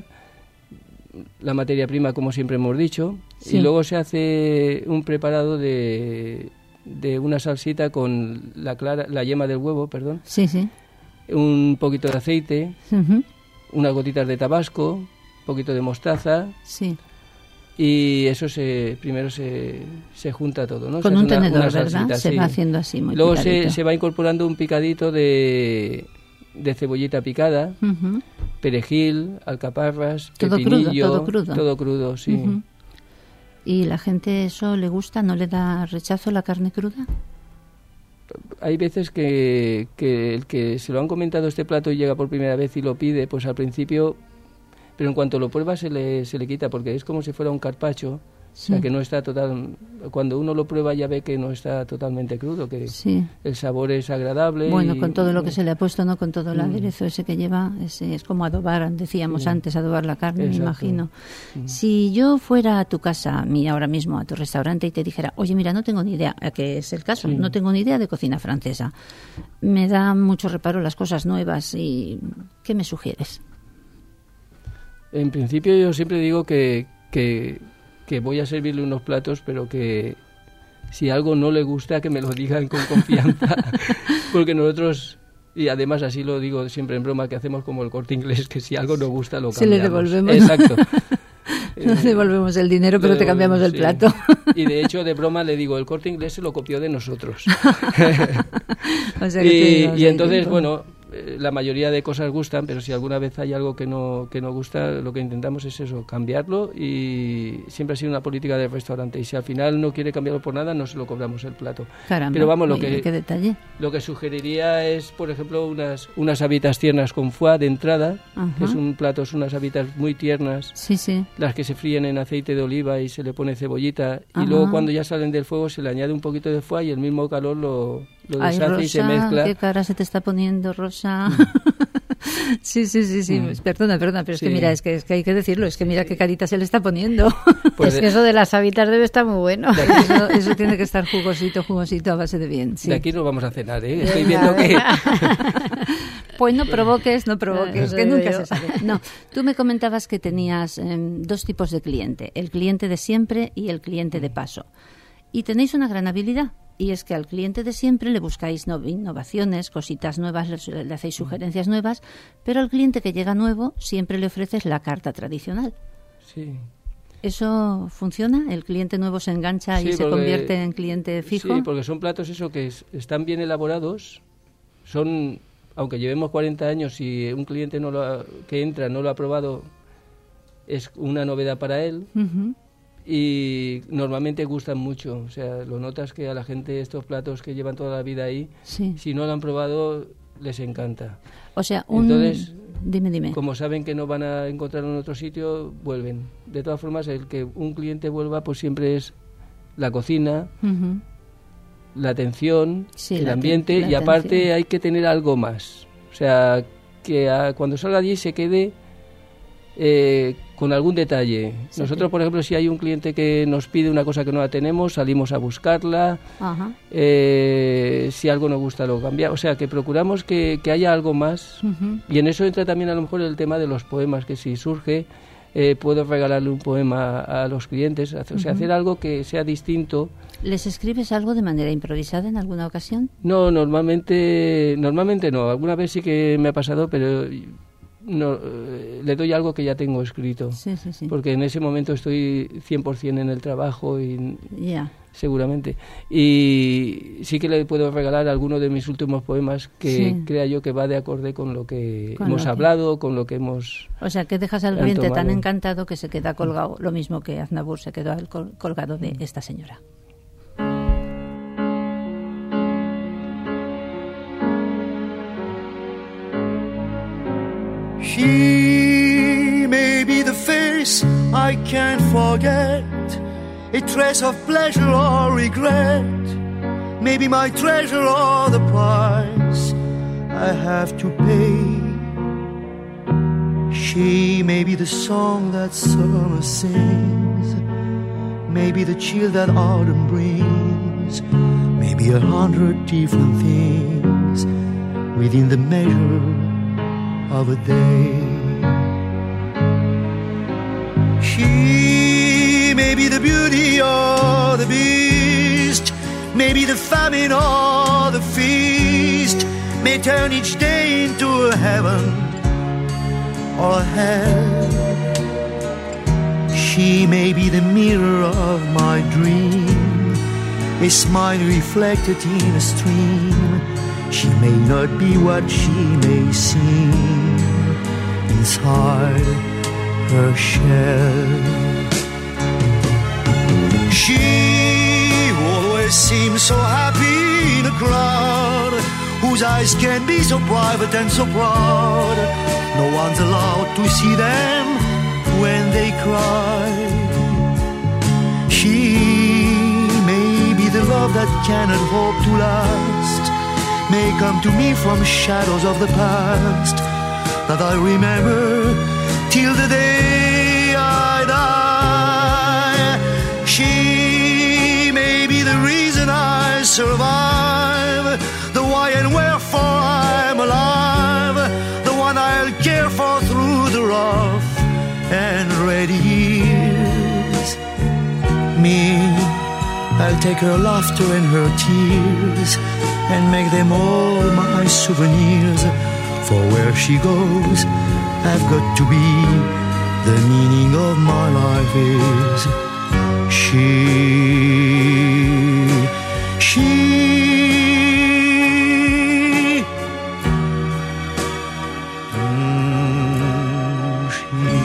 la materia prima como siempre hemos dicho, Sí. y luego se hace un preparado de, de una salsita con la clara, la yema del huevo, perdón, Sí, sí. un poquito de aceite, Ujú. unas gotitas de tabasco, un poquito de mostaza, Sí. y eso se primero se, se junta todo, ¿no? Con Se un hace una- tenedor, una ¿verdad? salsita, Se sí. va haciendo así, muy Y luego se, picadito. se va incorporando un picadito de, de cebollita picada, Ujú. perejil, alcaparras, Todo crudo, pepinillo, todo crudo. todo crudo, sí. Ujú. ¿Y la gente eso le gusta? ¿No le da rechazo la carne cruda? Hay veces que, que el que se lo han comentado este plato y llega por primera vez y lo pide, pues al principio, pero en cuanto lo prueba se le, se le quita, porque es como si fuera un carpaccio, o sea Sí. que no está total, cuando uno lo prueba ya ve que no está totalmente crudo, que Sí. el sabor es agradable. Bueno, y- con todo lo que se le ha puesto, ¿no? Con todo el Mm. aderezo ese que lleva, ese es como adobar, decíamos Sí. antes, adobar la carne, me Exacto. imagino. Mm. Si yo fuera a tu casa, a mí ahora mismo, a tu restaurante, y te dijera, oye, mira, no tengo ni idea, que es el caso, Sí. no tengo ni idea de cocina francesa. Me da mucho reparo las cosas nuevas y ¿qué me sugieres? En principio yo siempre digo que, que, que voy a servirle unos platos, pero que si algo no le gusta, que me lo digan con confianza, porque nosotros, y además así lo digo siempre en broma, que hacemos como el Corte Inglés, que si algo no gusta lo Se le cambiamos. devolvemos. Exacto. Nos Eh, devolvemos el dinero, pero lo te cambiamos el devolvemos, plato. sí. Y de hecho, de broma le digo, el Corte Inglés se lo copió de nosotros. O sea que te y, llevas y ahí entonces, tiempo. bueno, eh, la mayoría de cosas gustan, pero si alguna vez hay algo que no, que no gusta, lo que intentamos es eso, cambiarlo, y siempre ha sido una política del restaurante. Y si al final no quiere cambiarlo por nada, no se lo cobramos el plato. Caramba, pero vamos, lo muy que, bien, qué detalle. lo que sugeriría es, por ejemplo, unas, unas habitas tiernas con foie de entrada, Ajá. que es un plato, son unas habitas muy tiernas, Sí, sí. las que se fríen en aceite de oliva y se le pone cebollita, Ajá. y luego cuando ya salen del fuego se le añade un poquito de foie y el mismo calor lo, lo Ay, deshace y se Rosa, mezcla. qué cara se te está poniendo, Rosa. sí, sí, sí, sí. Mm. Perdona, perdona, pero es Sí. que mira, es que, es que hay que decirlo, es que mira qué carita se le está poniendo. Pues es que de- eso de las habitas debe estar muy bueno. eso, eso tiene que estar jugosito, jugosito a base de bien. Sí. De aquí nos vamos a cenar, ¿eh? Estoy Venga, viendo que... venga. Pues no provoques, no provoques, Eso que digo nunca yo. se sabe. No, tú me comentabas que tenías em, dos tipos de cliente, el cliente de siempre y el cliente de paso. Y tenéis una gran habilidad, y es que al cliente de siempre le buscáis no- innovaciones, cositas nuevas, le, le hacéis sugerencias nuevas, pero al cliente que llega nuevo siempre le ofreces la carta tradicional. Sí. ¿Eso funciona? ¿El cliente nuevo se engancha y Sí, se porque- convierte en cliente fijo? Sí, porque son platos eso que es- están bien elaborados, son, aunque llevemos cuarenta años y un cliente no lo ha- que entra no lo ha probado, es una novedad para él. Ujú. Y normalmente gustan mucho, o sea, lo notas que a la gente estos platos que llevan toda la vida ahí, Sí. si no lo han probado, les encanta. O sea, un... Entonces, dime, dime. Como saben que no van a encontrarlo en otro sitio, vuelven. De todas formas, el que un cliente vuelva, pues siempre es la cocina, Ujú. la atención, Sí, el la ambiente, aten- la y aparte atención. hay que tener algo más. O sea, que a- cuando salga allí se quede eh, con algún detalle. Sí, Nosotros, sí. por ejemplo, si hay un cliente que nos pide una cosa que no la tenemos, salimos a buscarla. Ajá. Eh, si algo nos gusta, lo cambiamos. O sea, que procuramos que, que haya algo más. Ujú. Y en eso entra también a lo mejor el tema de los poemas, que si surge, eh, puedo regalarle un poema a, a los clientes, o sea, uh-huh. hacer algo que sea distinto. ¿Les escribes algo de manera improvisada en alguna ocasión? No, normalmente, normalmente no. Alguna vez sí que me ha pasado, pero no, eh, le doy algo que ya tengo escrito. Sí, sí, sí. Porque en ese momento estoy cien por ciento en el trabajo y yeah. seguramente. Y sí que le puedo regalar alguno de mis últimos poemas que sí. crea yo que va de acorde con lo que con hemos lo que... hablado, con lo que hemos... O sea, que dejas al cliente tan encantado que se queda colgado, lo mismo que Aznavour se quedó colgado de esta señora. She may be the face I can't forget, a trace of pleasure or regret, maybe my treasure or the price I have to pay. She may be the song that summer sings, maybe the chill that autumn brings, maybe a hundred different things within the measure of a day. She may be the beauty or the beast, maybe the famine or the feast, may turn each day into a heaven or a hell. She may be the mirror of my dream, a smile reflected in a stream. She may not be what she may seem inside her shell. She always seems so happy in a crowd, whose eyes can be so private and so proud. No one's allowed to see them when they cry. She may be the love that cannot hope to last, may come to me from shadows of the past that I remember till the day I die. She may be the reason I survive, the why and wherefore I'm alive, the one I'll care for through the rough and ready years. Me, I'll take her laughter and her tears and make them all my souvenirs. For where she goes, I've got to be. The meaning of my life is she, she, mm, she.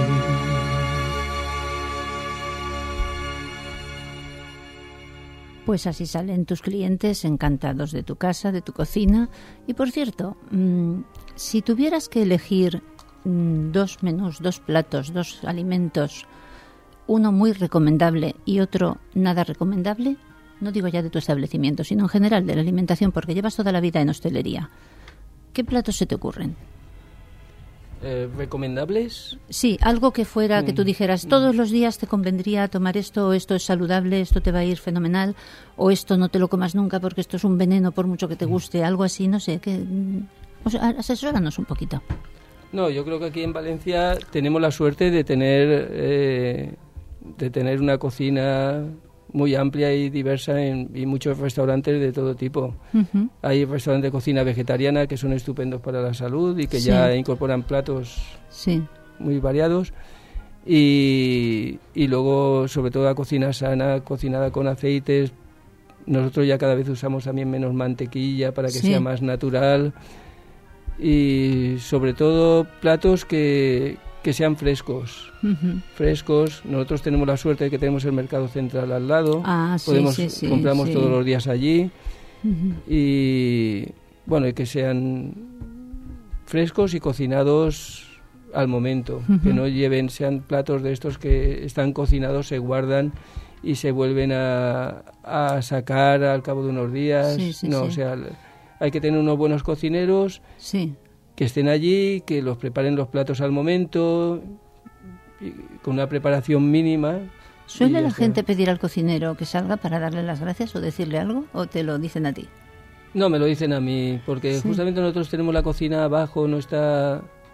Pues así salen tus clientes encantados de tu casa, de tu cocina. Y por cierto, mmm, si tuvieras que elegir mmm, dos menús, dos platos, dos alimentos, uno muy recomendable y otro nada recomendable, no digo ya de tu establecimiento, sino en general de la alimentación, porque llevas toda la vida en hostelería, ¿qué platos se te ocurren? Eh, ¿Recomendables? Sí, algo que fuera, que tú dijeras, todos los días te convendría tomar esto, o esto es saludable, esto te va a ir fenomenal, o esto no te lo comas nunca porque esto es un veneno por mucho que te guste, algo así, no sé, que, o sea, asesóranos un poquito. No, yo creo que aquí en Valencia tenemos la suerte de tener, eh, de tener una cocina muy amplia y diversa en, y muchos restaurantes de todo tipo. Uh-huh. Hay restaurantes de cocina vegetariana que son estupendos para la salud y que sí. ya incorporan platos sí. muy variados. Y, y luego, sobre todo, la cocina sana, cocinada con aceites. Nosotros ya cada vez usamos también menos mantequilla para que sí. sea más natural. Y sobre todo, platos que... que sean frescos, uh-huh. frescos. Nosotros tenemos la suerte de que tenemos el mercado central al lado, ah, sí, podemos sí, sí, compramos sí. todos los días allí uh-huh. y bueno, y que sean frescos y cocinados al momento, uh-huh. que no lleven, sean platos de estos que están cocinados, se guardan y se vuelven a, a sacar al cabo de unos días. Sí, sí, no, sí. o sea, hay que tener unos buenos cocineros. Sí. Que estén allí, que los preparen los platos al momento, y con una preparación mínima. ¿Suele la está. gente pedir al cocinero que salga para darle las gracias o decirle algo, o te lo dicen a ti? No, me lo dicen a mí, porque sí. justamente nosotros tenemos la cocina abajo, no está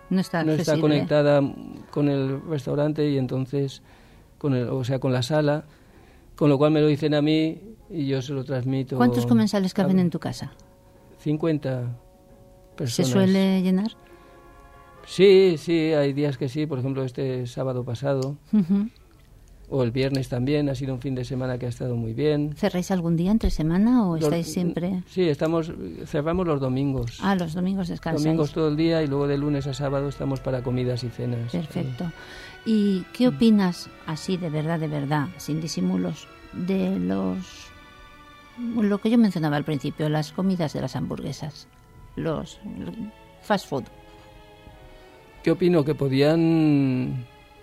No está no está conectada con el restaurante y entonces, con el, o sea, con la sala, con lo cual me lo dicen a mí y yo se lo transmito. ¿Cuántos comensales caben en tu casa? cincuenta personas. ¿Se suele llenar? Sí, sí, hay días que sí, por ejemplo este sábado pasado, uh-huh. o el viernes también, ha sido un fin de semana que ha estado muy bien. ¿Cerráis algún día entre semana o los, estáis siempre...? Sí, estamos, cerramos los domingos. Ah, los domingos descansáis. Domingos todo el día y luego de lunes a sábado estamos para comidas y cenas. Perfecto. ¿Y qué opinas, así de verdad, de verdad, sin disimulos, de los... lo que yo mencionaba al principio, las comidas de las hamburguesas, los fast food? ¿Qué opino? Que podían,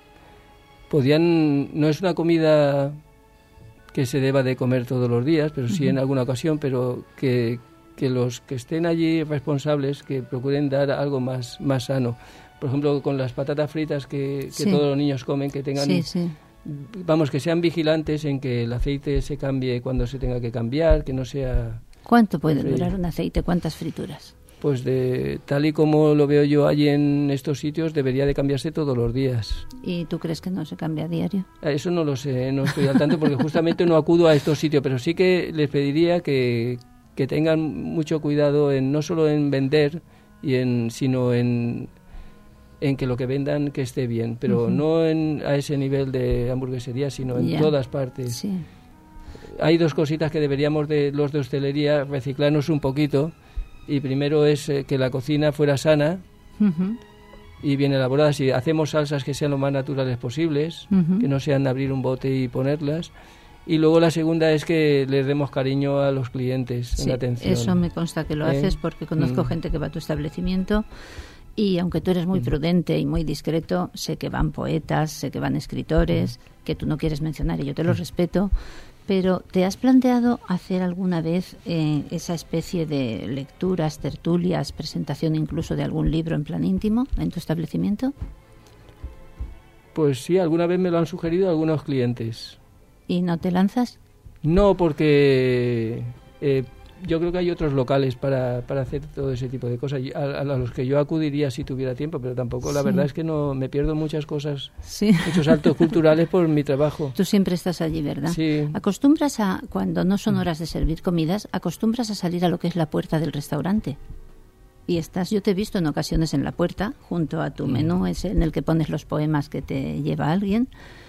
podían, no es una comida que se deba de comer todos los días, pero sí uh-huh. en alguna ocasión, pero que, que los que estén allí responsables, que procuren dar algo más, más sano. Por ejemplo, con las patatas fritas que, que sí. todos los niños comen, que tengan, sí, sí. vamos, que sean vigilantes en que el aceite se cambie cuando se tenga que cambiar, que no sea... ¿Cuánto puede freír. durar un aceite? ¿Cuántas frituras? Pues de tal y como lo veo yo allí en estos sitios, debería de cambiarse todos los días. ¿Y tú crees que no se cambia a diario? Eso no lo sé, no estoy al tanto porque justamente no acudo a estos sitios, pero sí que les pediría que, que tengan mucho cuidado en no solo en vender, y en, sino en, en que lo que vendan que esté bien, pero uh-huh. no en, a ese nivel de hamburguesería, sino en yeah. todas partes. Sí. Hay dos cositas que deberíamos de los de hostelería reciclarnos un poquito. Y primero es eh, que la cocina fuera sana uh-huh. y bien elaborada. Si hacemos salsas que sean lo más naturales posibles, uh-huh. que no sean abrir un bote y ponerlas. Y luego la segunda es que les demos cariño a los clientes sí, en la atención. Eso me consta que lo ¿Eh? haces porque conozco mm. gente que va a tu establecimiento y aunque tú eres muy mm. prudente y muy discreto, sé que van poetas, sé que van escritores, mm. que tú no quieres mencionar y yo te lo mm. respeto. Pero, ¿te has planteado hacer alguna vez eh, esa especie de lecturas, tertulias, presentación incluso de algún libro en plan íntimo en tu establecimiento? Pues sí, alguna vez me lo han sugerido algunos clientes. ¿Y no te lanzas? No, porque eh, yo creo que hay otros locales para, para hacer todo ese tipo de cosas, a, a los que yo acudiría si tuviera tiempo, pero tampoco, la sí. verdad es que no me pierdo muchas cosas, sí. muchos saltos culturales por mi trabajo. Tú siempre estás allí, ¿verdad? Sí. ¿Acostumbras a, cuando no son horas de servir comidas, acostumbras a salir a lo que es la puerta del restaurante? Y estás, yo te he visto en ocasiones en la puerta, junto a tu menú ese en el que pones los poemas que te lleva alguien.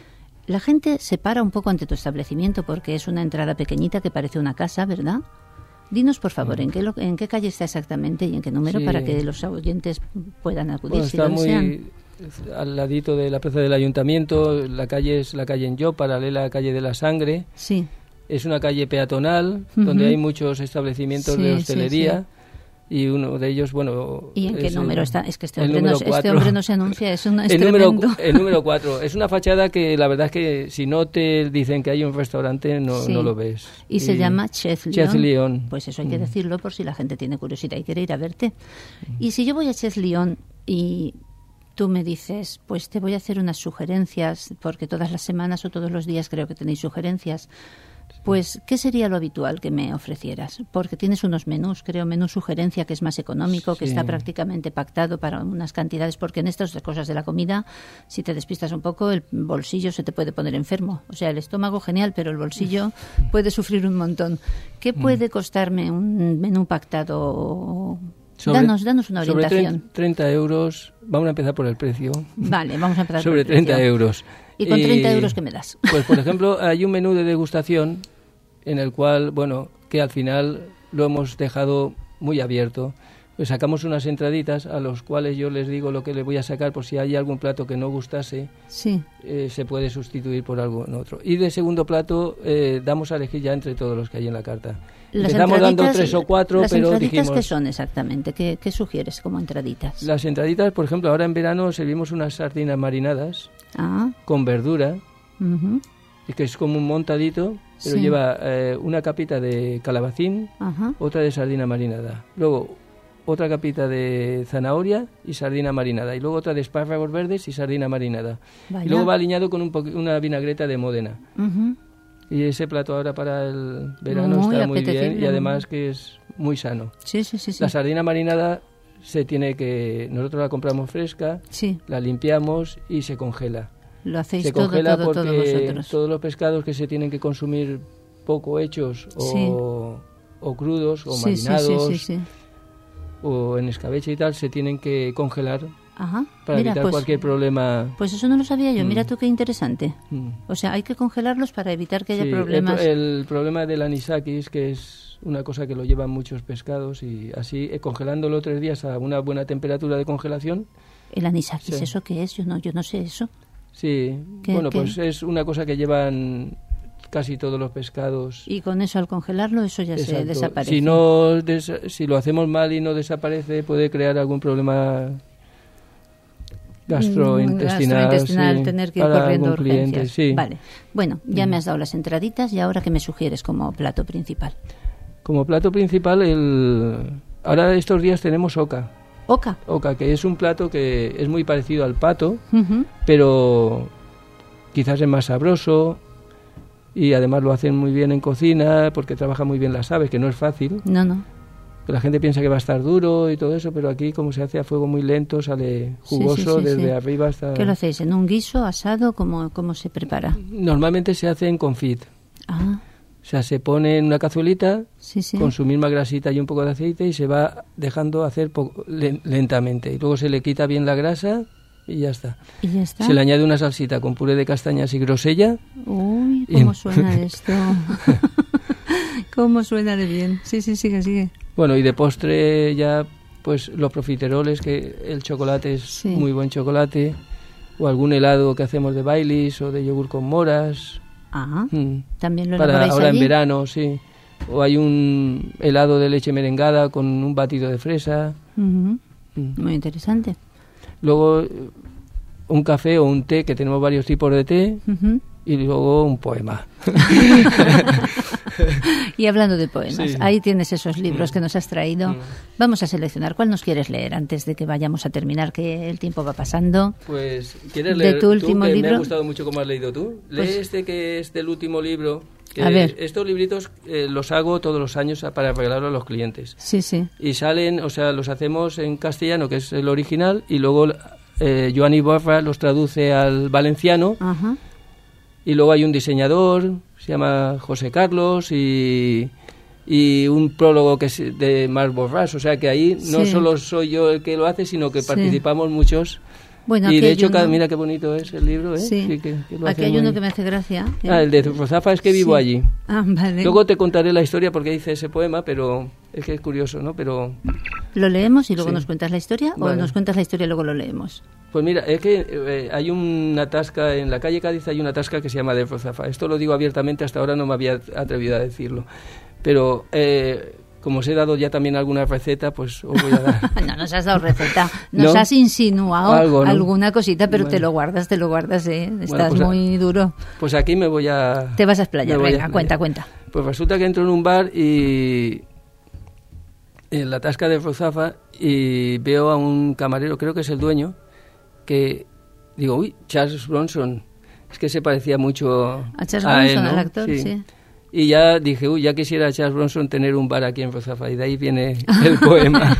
La gente se para un poco ante tu establecimiento porque es una entrada pequeñita que parece una casa, ¿verdad? Dinos, por favor, ¿en qué, lo, en qué calle está exactamente y en qué número sí. para que los oyentes puedan acudir bueno, si está lo muy desean? Al ladito de la plaza del ayuntamiento, la calle es la calle Enlló, paralela a la calle de la Sangre. Sí. Es una calle peatonal uh-huh. donde hay muchos establecimientos sí, de hostelería. Sí, sí. Y uno de ellos, bueno... ¿Y en qué es número el, está? Es que este hombre, no, este hombre no se anuncia, es, una, es el tremendo. Número, el número cuatro. Es una fachada que la verdad es que si no te dicen que hay un restaurante, no, sí. no lo ves. ¿Y, y se llama Chef León? Chef León. Pues eso hay que decirlo por si la gente tiene curiosidad y quiere ir a verte. Y si yo voy a Chef León y tú me dices, pues te voy a hacer unas sugerencias, porque todas las semanas o todos los días creo que tenéis sugerencias... Pues, ¿qué sería lo habitual que me ofrecieras? Porque tienes unos menús, creo, menú sugerencia que es más económico, sí. que está prácticamente pactado para unas cantidades, porque en estas cosas de la comida, si te despistas un poco, el bolsillo se te puede poner enfermo. O sea, el estómago genial, pero el bolsillo puede sufrir un montón. ¿Qué puede costarme un menú pactado? Sobre, danos, danos una orientación. Sobre treinta euros, vamos a empezar por el precio. Vale, vamos a empezar sobre por el precio. treinta euros. ¿Y con treinta euros qué me das? Pues, por ejemplo, hay un menú de degustación en el cual, bueno, que al final lo hemos dejado muy abierto. Pues sacamos unas entraditas a los cuales yo les digo lo que les voy a sacar por si hay algún plato que no gustase, sí. eh, se puede sustituir por algo en otro. Y de segundo plato eh, damos a elegir ya entre todos los que hay en la carta. Las Empezamos dando tres o cuatro, las pero entraditas, dijimos... ¿qué son exactamente? ¿Qué, ¿Qué sugieres como entraditas? Las entraditas, por ejemplo, ahora en verano servimos unas sardinas marinadas ah. con verdura, uh-huh. que es como un montadito, pero sí. lleva eh, una capita de calabacín, uh-huh. otra de sardina marinada. Luego otra capita de zanahoria y sardina marinada. Y luego otra de espárragos verdes y sardina marinada. Vaya. Y luego va aliñado con un poqu- una vinagreta de Módena. Uh-huh. Y ese plato ahora para el verano muy está muy apetecible. bien y además que es muy sano. Sí, sí, sí, sí. La sardina marinada se tiene que... Nosotros la compramos fresca, sí. la limpiamos y se congela. Lo hacéis se todo, congela todo, porque todo vosotros. Todos los pescados que se tienen que consumir poco hechos o, sí. o crudos o sí, marinados sí, sí, sí, sí. o en escabeche y tal, se tienen que congelar. Ajá. Para Mira, evitar pues, cualquier problema. Pues eso no lo sabía yo. Mm. Mira tú qué interesante. Mm. O sea, hay que congelarlos para evitar que haya sí, problemas. El, el problema del anisakis, que es una cosa que lo llevan muchos pescados, y así eh, congelándolo tres días a una buena temperatura de congelación. ¿El anisakis, sí. eso qué es? Yo no, yo no sé eso. Sí, ¿Qué, bueno, qué? pues es una cosa que llevan casi todos los pescados. Y con eso, al congelarlo, eso ya Exacto. se desaparece. Si, no des si lo hacemos mal y no desaparece, puede crear algún problema gastrointestinal, gastrointestinal sí, tener que ir para corriendo a algún cliente, urgencias. sí. Vale. Bueno, ya Mm. me has dado las entraditas y ahora ¿qué me sugieres como plato principal? Como plato principal, el ahora estos días tenemos oca. Oca. Oca, que es un plato que es muy parecido al pato, Uh-huh. pero quizás es más sabroso y además lo hacen muy bien en cocina porque trabajan muy bien las aves, que no es fácil. No, no. La gente piensa que va a estar duro y todo eso, pero aquí como se hace a fuego muy lento, sale jugoso Sí, sí, sí, desde sí. arriba hasta... ¿Qué lo hacéis? ¿En un guiso, asado? ¿Cómo, cómo se prepara? Normalmente se hace en confit. Ah, O sea, se pone en una cazuelita sí, sí. con su misma grasita y un poco de aceite y se va dejando hacer poco, len- lentamente. Y luego se le quita bien la grasa y ya está. Y ya está. Se le añade una salsita con puré de castañas y grosella. Uy, Y- cómo suena esto. Cómo suena de bien. Sí, sí, sigue, sigue. Bueno, y de postre ya, pues los profiteroles, que el chocolate es Sí. muy buen chocolate, o algún helado que hacemos de Baileys o de yogur con moras. Ah, Mm. también lo Para elaboráis ahora allí. en verano, sí. O hay un helado de leche merengada con un batido de fresa. Ujú. Mm. Muy interesante. Luego eh, un café o un té, que tenemos varios tipos de té, Ujú. y luego un poema. Y hablando de poemas, Sí. ahí tienes esos libros Mm. que nos has traído. Mm. Vamos a seleccionar. ¿Cuál nos quieres leer antes de que vayamos a terminar, que el tiempo va pasando? Pues, ¿quieres ¿De leer tu tú, último que libro? Me ha gustado mucho cómo has leído tú. Lee Pues- este que es del último libro. Que A ver. Estos libritos eh, los hago todos los años para regalarlos a los clientes. Sí, sí. Y salen, o sea, los hacemos en castellano, que es el original, y luego eh, Joan Ibarra los traduce al valenciano. Ajá. Y luego hay un diseñador, se llama José Carlos, y, y un prólogo que es de Marc Borràs. O sea que ahí no Sí. solo soy yo el que lo hace, sino que Sí. participamos muchos. Bueno, Y aquí de hay hecho, uno- cada, mira qué bonito es el libro, ¿eh? Sí. que- que lo Aquí hace hay muy- uno que me hace gracia. ¿eh? Ah, el de Rozafa es que vivo Sí. allí. Ah, vale. Luego te contaré la historia porque hice ese poema, pero es que es curioso, ¿no? Pero, ¿Lo leemos y luego Sí. nos cuentas la historia? ¿O Vale. nos cuentas la historia y luego lo leemos? pues mira, es que eh, hay una tasca, en la calle Cádiz hay una tasca que se llama de Rozafa. Esto lo digo abiertamente, hasta ahora no me había atrevido a decirlo. Pero eh, como os he dado ya también alguna receta, pues os voy a dar. No nos has dado receta, nos ¿No? has insinuado Algo, ¿no? alguna cosita, pero Vale. te lo guardas, te lo guardas, ¿eh? Estás pues a- muy duro. Pues aquí me voy a... Te vas a explayar, me voy a venga, cuenta, explayar. cuenta. Pues resulta que entro en un bar y en la tasca de Rozafa y veo a un camarero, creo que es el dueño, que digo, uy, Charles Bronson, es que se parecía mucho A Charles a él, Bronson, ¿no? al actor, sí. Y ya dije, uy, ya quisiera Charles Bronson tener un bar aquí en Rozafa, y de ahí viene el poema.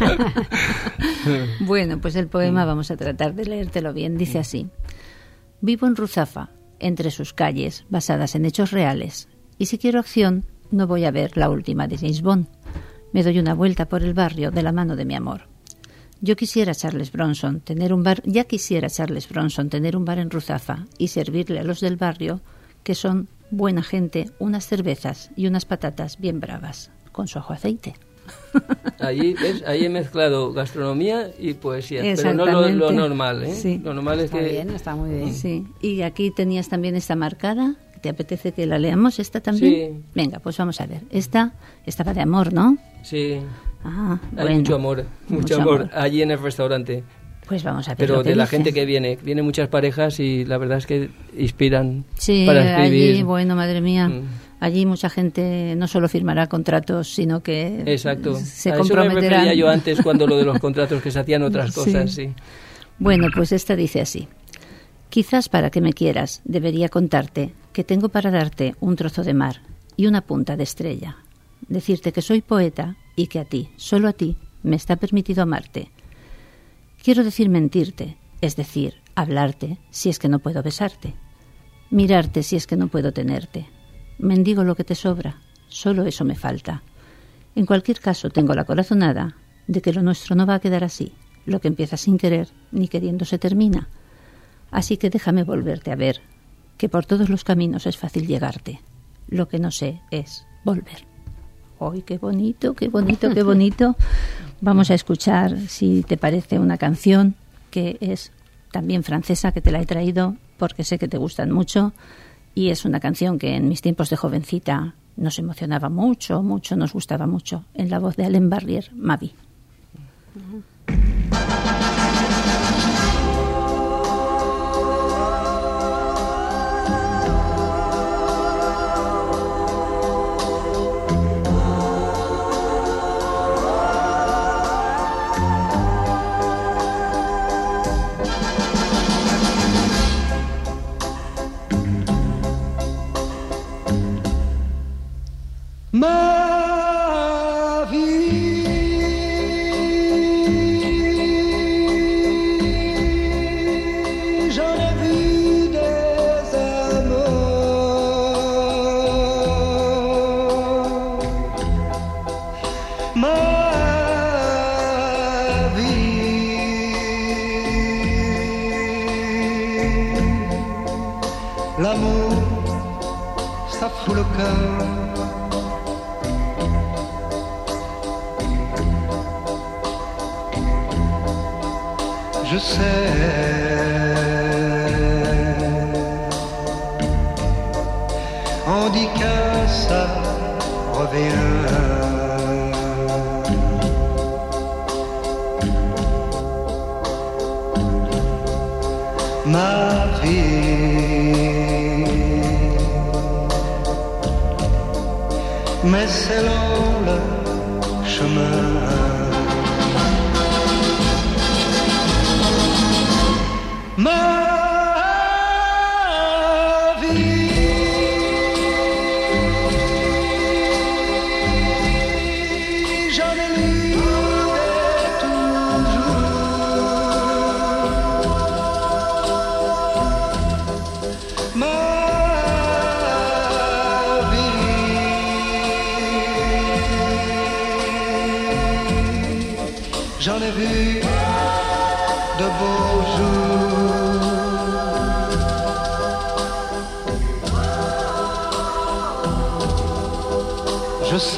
Bueno, pues el poema vamos a tratar de leértelo bien. Dice así: vivo en Ruzafa, entre sus calles, basadas en hechos reales. Y si quiero acción, no voy a ver la última de James Bond. Me doy una vuelta por el barrio de la mano de mi amor. Yo quisiera Charles Bronson tener un bar, ya quisiera Charles Bronson tener un bar en Ruzafa y servirle a los del barrio, que son buena gente, unas cervezas y unas patatas bien bravas, con su ajo aceite. Ahí, ¿ves? Ahí he mezclado gastronomía y poesía, pero no lo, Exactamente. lo normal, ¿eh? Sí. Lo normal es Está que... bien, está muy bien. Sí, y aquí tenías también esta marcada. ¿Te apetece que la leamos esta también? Sí. Venga, pues vamos a ver. Esta estaba de amor, ¿no? Sí, Ah, hay bueno. mucho amor, mucho, Mucho amor, amor. allí en el restaurante. Pues vamos a ver. Pero lo que de la dice. gente que viene, vienen muchas parejas y la verdad es que inspiran Sí, para escribir. allí, bueno, madre mía. Mm. Allí mucha gente no solo firmará contratos, sino que Exacto. se A eso me comprometerá. refería yo antes cuando lo de los contratos, que se hacían otras cosas, sí. Bueno, pues esta dice así: quizás para que me quieras debería contarte que tengo para darte un trozo de mar y una punta de estrella. Decirte que soy poeta y que a ti, solo a ti, me está permitido amarte. Quiero decir mentirte, es decir, hablarte si es que no puedo besarte, mirarte si es que no puedo tenerte. Mendigo lo que te sobra, solo eso me falta. En cualquier caso, tengo la corazonada de que lo nuestro no va a quedar así. Lo que empieza sin querer, ni queriendo se termina. Así que déjame volverte a ver, que por todos los caminos es fácil llegarte. Lo que no sé es volver. ¡Ay, qué bonito, qué bonito, qué bonito! Vamos a escuchar, si te parece, una canción que es también francesa, que te la he traído porque sé que te gustan mucho, y es una canción que en mis tiempos de jovencita nos emocionaba mucho, mucho, nos gustaba mucho, en la voz de Alain Barrière, Ma vie. Ma vie, j'en ai vu des amours. Ma vie, l'amour, ça fout le cœur. Je sais, on dit que ça revient. Ma vie, mais c'est long le chemin. Ma vie, j'en ai lu toujours. Ma vie, j'en ai vu de beaux jours. Je sais,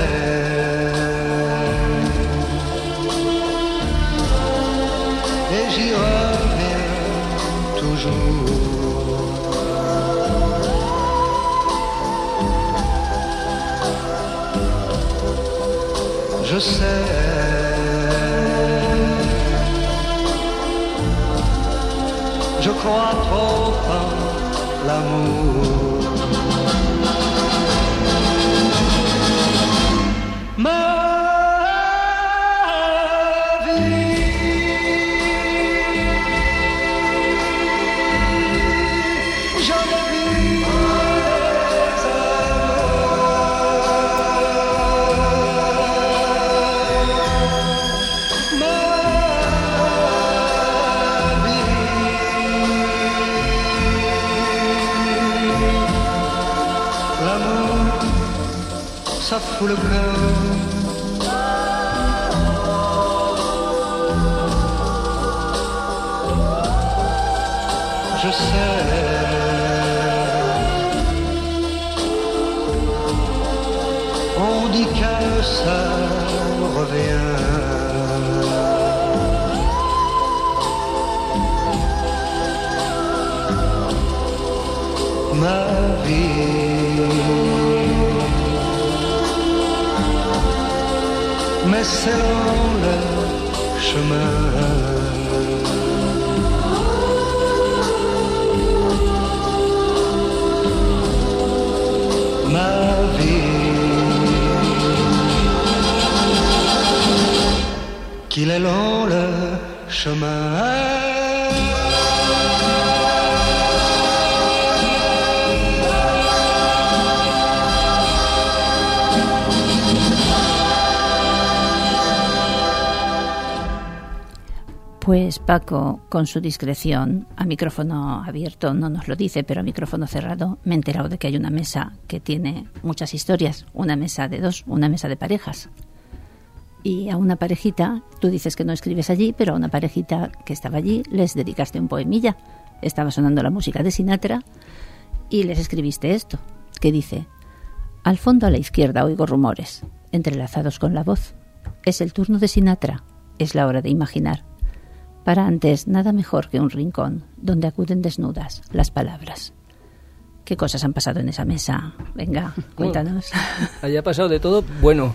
et j'y reviens toujours. Je sais, je crois trop en l'amour. Ma vie, j'en ai vu des amours. Ma vie, l'amour, ça fout le cœur. Je sais, on dit que ça revient. Ma vie, mais c'est long le chemin. Ma vie, qu'il est long le chemin. Pues Paco, con su discreción, a micrófono abierto no nos lo dice, pero a micrófono cerrado me he enterado de que hay una mesa que tiene muchas historias, una mesa de dos, una mesa de parejas. Y a una parejita, tú dices que no escribes allí, pero a una parejita que estaba allí les dedicaste un poemilla. Estaba sonando la música de Sinatra y les escribiste esto, que dice: al fondo a la izquierda oigo rumores, entrelazados con la voz. Es el turno de Sinatra, es la hora de imaginar. Para antes, nada mejor que un rincón donde acuden desnudas las palabras. ¿Qué cosas han pasado en esa mesa? Venga, cuéntanos. Bueno, haya pasado de todo, bueno.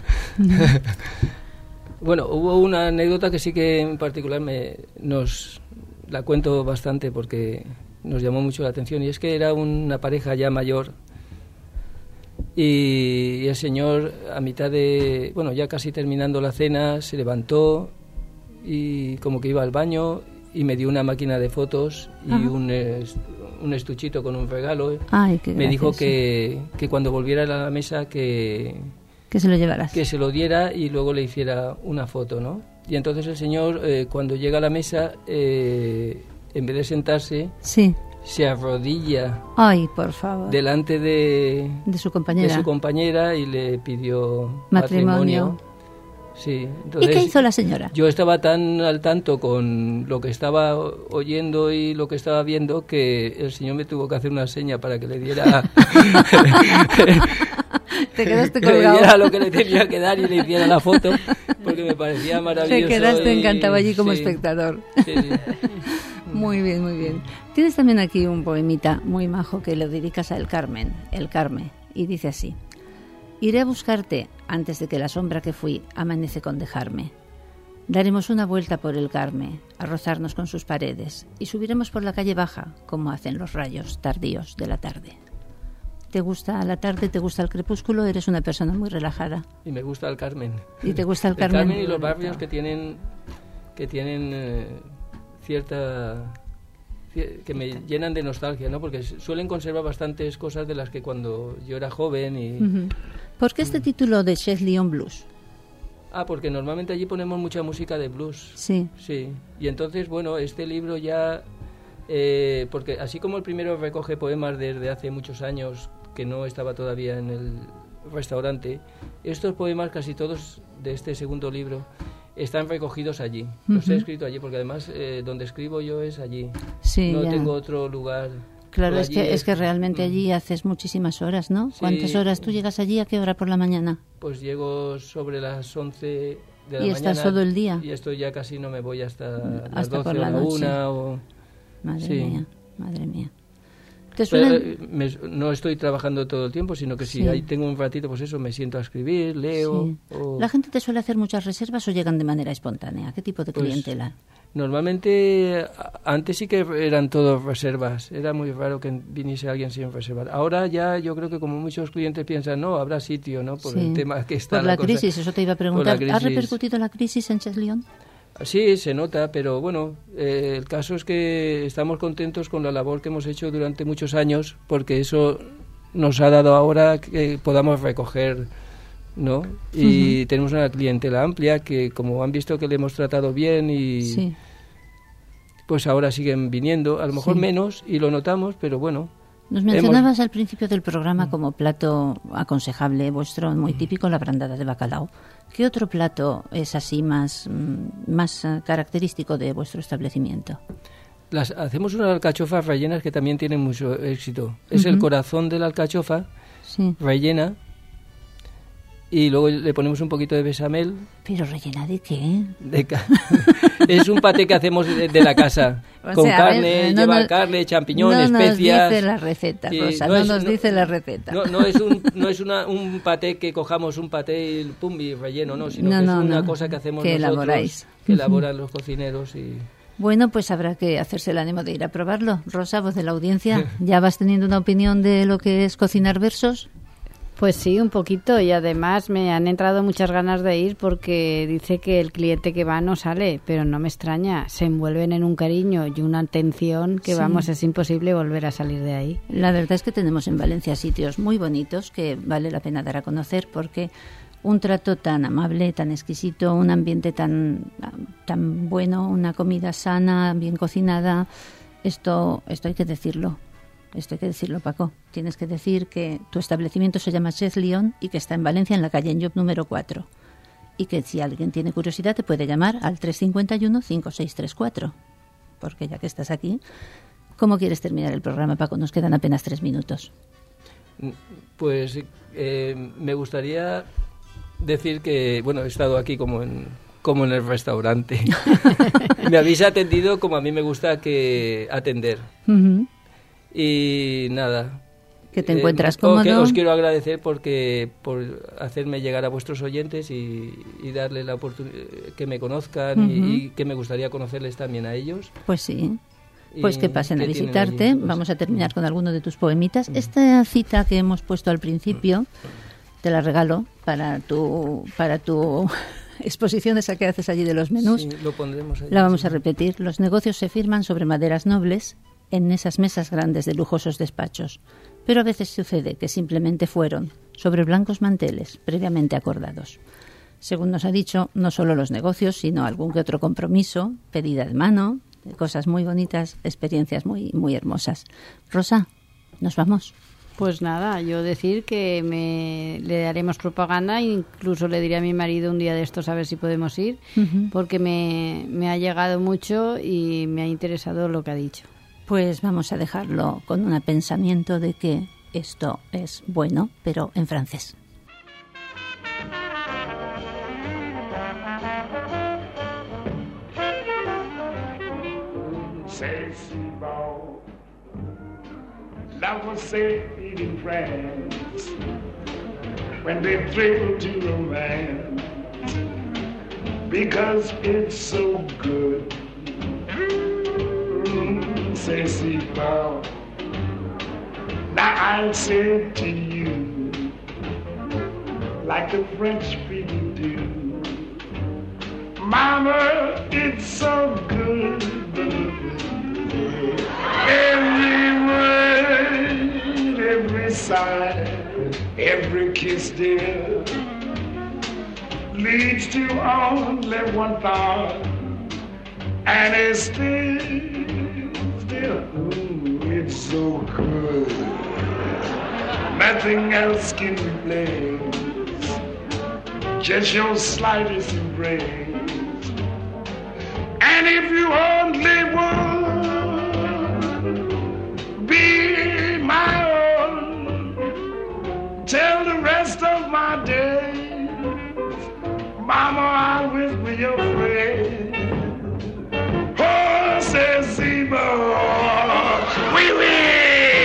Bueno, hubo una anécdota que sí que en particular me nos la cuento bastante porque nos llamó mucho la atención, y es que era una pareja ya mayor y el señor, a mitad de, bueno, ya casi terminando la cena, se levantó y como que iba al baño y me dio una máquina de fotos y un, est- un estuchito con un regalo. Ay, qué me dijo gracioso. que, que cuando volviera a la mesa que, Que se lo llevaras. que se lo diera y luego le hiciera una foto, ¿no? Y entonces el señor, eh, cuando llega a la mesa, eh, en vez de sentarse, Sí. se arrodilla Ay, por favor. delante de, De su compañera. de su compañera y le pidió Matrimonio. matrimonio. Sí, ¿Y entonces, qué hizo la señora? yo estaba tan al tanto con lo que estaba oyendo y lo que estaba viendo que el señor me tuvo que hacer una seña para que le diera Te quedaste que le colgado. diera lo que le tenía que dar y le hiciera la foto, porque me parecía maravilloso. Te quedaste y- encantado allí como sí, espectador. sí, sí. Muy bien, muy bien. Tienes también aquí un poemita muy majo que lo dedicas a El Carmen, El Carme, y dice así: iré a buscarte antes de que la sombra que fui amanece con dejarme. Daremos una vuelta por el Carme, a rozarnos con sus paredes, y subiremos por la calle baja, como hacen los rayos tardíos de la tarde. ¿Te gusta la tarde? ¿Te gusta el crepúsculo? Eres una persona muy relajada. Y me gusta el Carmen. ¿Y te gusta el El Carmen? Carmen y los barrios que tienen que tienen eh, cierta cie- que me llenan de nostalgia, ¿no? Porque suelen conservar bastantes cosas de las que cuando yo era joven y Ujú. ¿Por qué este título de Chef Leon Blues? ah, porque normalmente allí ponemos mucha música de blues. Sí. Sí. Y entonces, bueno, este libro ya eh, porque así como el primero recoge poemas desde hace muchos años que no estaba todavía en el restaurante, estos poemas casi todos de este segundo libro están recogidos allí. Los he Ujú. escrito allí porque además eh, donde escribo yo es allí. Sí, no ya. tengo otro lugar. Claro, es Allí que, es que realmente allí haces muchísimas horas, ¿no? Sí. ¿Cuántas horas tú llegas allí? ¿A qué hora por la mañana? Pues llego sobre las once de la ¿Y mañana. estás todo el día? Y esto ya casi no me voy hasta, las Hasta doce por o la la noche. una o... Madre Sí. mía, madre mía. ¿Te Pero, suelen- eh, me- no estoy trabajando todo el tiempo, sino que si Sí. ahí tengo un ratito, pues eso, me siento a escribir, leo. Sí. o- ¿La gente te suele hacer muchas reservas o llegan de manera espontánea? ¿Qué tipo de Pues, clientela? Normalmente, a- antes sí que eran todos reservas. Era muy raro que viniese alguien sin reservar. Ahora ya yo creo que como muchos clientes piensan, no, habrá sitio, ¿no? Por Sí. el tema que está Por la cosa. crisis, eso te iba a Por la preguntar. ¿Ha crisis. repercutido la crisis en Chef Leon? Sí, se nota, pero bueno, eh, el caso es que estamos contentos con la labor que hemos hecho durante muchos años, porque eso nos ha dado ahora que podamos recoger, ¿no? Y Ujú. tenemos una clientela amplia que, como han visto que le hemos tratado bien y Sí. pues ahora siguen viniendo, a lo mejor Sí. menos y lo notamos, pero bueno. Nos hemos- mencionabas al principio del programa como plato aconsejable vuestro, muy típico, la brandada de bacalao. ¿Qué otro plato es así más, mm, más eh, característico de vuestro establecimiento? Las, hacemos unas alcachofas rellenas que también tienen mucho éxito. Es el Ujú. corazón de la alcachofa Sí. rellena y luego le ponemos un poquito de bechamel. ¿Pero rellena de qué? De ca- es un paté que hacemos de, de la casa, O con sea, a ver, carne, no lleva nos- carne, champiñón, no especias. nos dice la receta, Sí, Rosa, no no, es- nos no- dice la receta. No, no es, un, no es una, un paté que cojamos un paté y pum y relleno, no, sino No, que no, es una no, cosa que hacemos que nosotros, elaboráis. que Ujú. elaboran los cocineros y... Bueno, pues habrá que hacerse el ánimo de ir a probarlo. Rosa, voz de la audiencia, ¿ya vas teniendo una opinión de lo que es cocinar versos? Pues sí, un poquito, y además me han entrado muchas ganas de ir porque dice que el cliente que va no sale, pero no me extraña, se envuelven en un cariño y una atención que Sí. vamos, es imposible volver a salir de ahí. La verdad es que tenemos en Valencia sitios muy bonitos que vale la pena dar a conocer porque un trato tan amable, tan exquisito, un ambiente tan, tan bueno, una comida sana, bien cocinada. Esto, esto hay que decirlo. Esto hay que decirlo, Paco. Tienes que decir que tu establecimiento se llama Chef Lyon y que está en Valencia, en la calle Enjob número cuatro. Y que si alguien tiene curiosidad te puede llamar al tres cinco uno, cinco seis tres cuatro. Porque ya que estás aquí, ¿cómo quieres terminar el programa, Paco? Nos quedan apenas tres minutos. Pues eh, me gustaría decir que, bueno, he estado aquí como en, como en el restaurante. Me habéis atendido como a mí me gusta que atender. Uh-huh. Y nada. Que te encuentras eh, cómodo. Que os quiero agradecer porque por hacerme llegar a vuestros oyentes y, y darles la oportunidad que me conozcan uh-huh. y, y que me gustaría conocerles también a ellos. Pues sí. Pues que pasen a visitarte. Allí, pues, Vamos a terminar con alguno de tus poemitas. Uh-huh. Esta cita que hemos puesto al principio uh-huh. te la regalo para tu para tu exposición esa que haces allí de los menús. Sí, lo pondremos allí, la vamos sí. a repetir. Los negocios se firman sobre maderas nobles en esas mesas grandes de lujosos despachos. Pero a veces sucede que simplemente fueron sobre blancos manteles previamente acordados. Según nos ha dicho, no solo los negocios, sino algún que otro compromiso, pedida de mano, cosas muy bonitas, experiencias muy, muy hermosas. Rosa, ¿nos vamos? Pues nada, yo decir que me, le haremos propaganda, incluso le diré a mi marido un día de estos a ver si podemos ir, uh-huh. porque me, me ha llegado mucho y me ha interesado lo que ha dicho. Pues vamos a dejarlo con un pensamiento de que esto es bueno, pero en francés. C'est si beau, love was said in France, when they thrill to romance, because it's so good. C'est si beau. Now I'll say to you, like the French people do, Mama, it's so good. Every word, every sigh, every kiss, dear, leads to only one thought, and it's still, still, ooh, it's so good. Nothing else can replace just your slightest embrace. And if you only would be my own till the rest of my days, Mama, I wish be your friend. Oh, says Zebo, we will.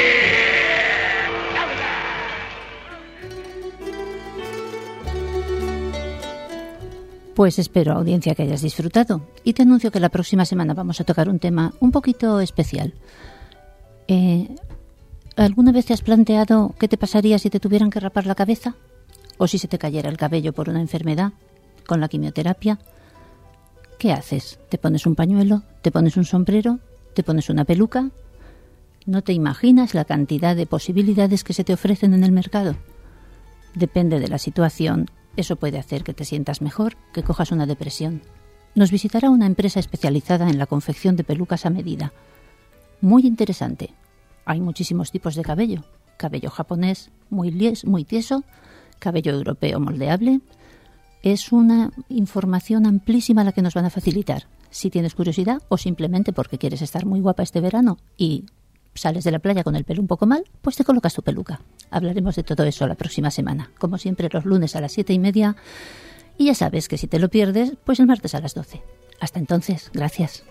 Pues espero, audiencia, que hayas disfrutado. Y te anuncio que la próxima semana vamos a tocar un tema un poquito especial. Eh, ¿Alguna vez te has planteado qué te pasaría si te tuvieran que rapar la cabeza? ¿O si se te cayera el cabello por una enfermedad? ¿Con la quimioterapia? ¿Qué haces? ¿Te pones un pañuelo? ¿Te pones un sombrero? ¿Te pones una peluca? ¿No te imaginas la cantidad de posibilidades que se te ofrecen en el mercado? Depende de la situación. Eso puede hacer que te sientas mejor, que cojas una depresión. Nos visitará una empresa especializada en la confección de pelucas a medida. Muy interesante. Hay muchísimos tipos de cabello. Cabello japonés muy, lies, muy tieso, cabello europeo moldeable. Es una información amplísima la que nos van a facilitar. Si tienes curiosidad o simplemente porque quieres estar muy guapa este verano y sales de la playa con el pelo un poco mal, pues te colocas tu peluca. Hablaremos de todo eso la próxima semana, como siempre los lunes a las siete y media. Y ya sabes que si te lo pierdes, pues el martes a las doce. Hasta entonces, gracias.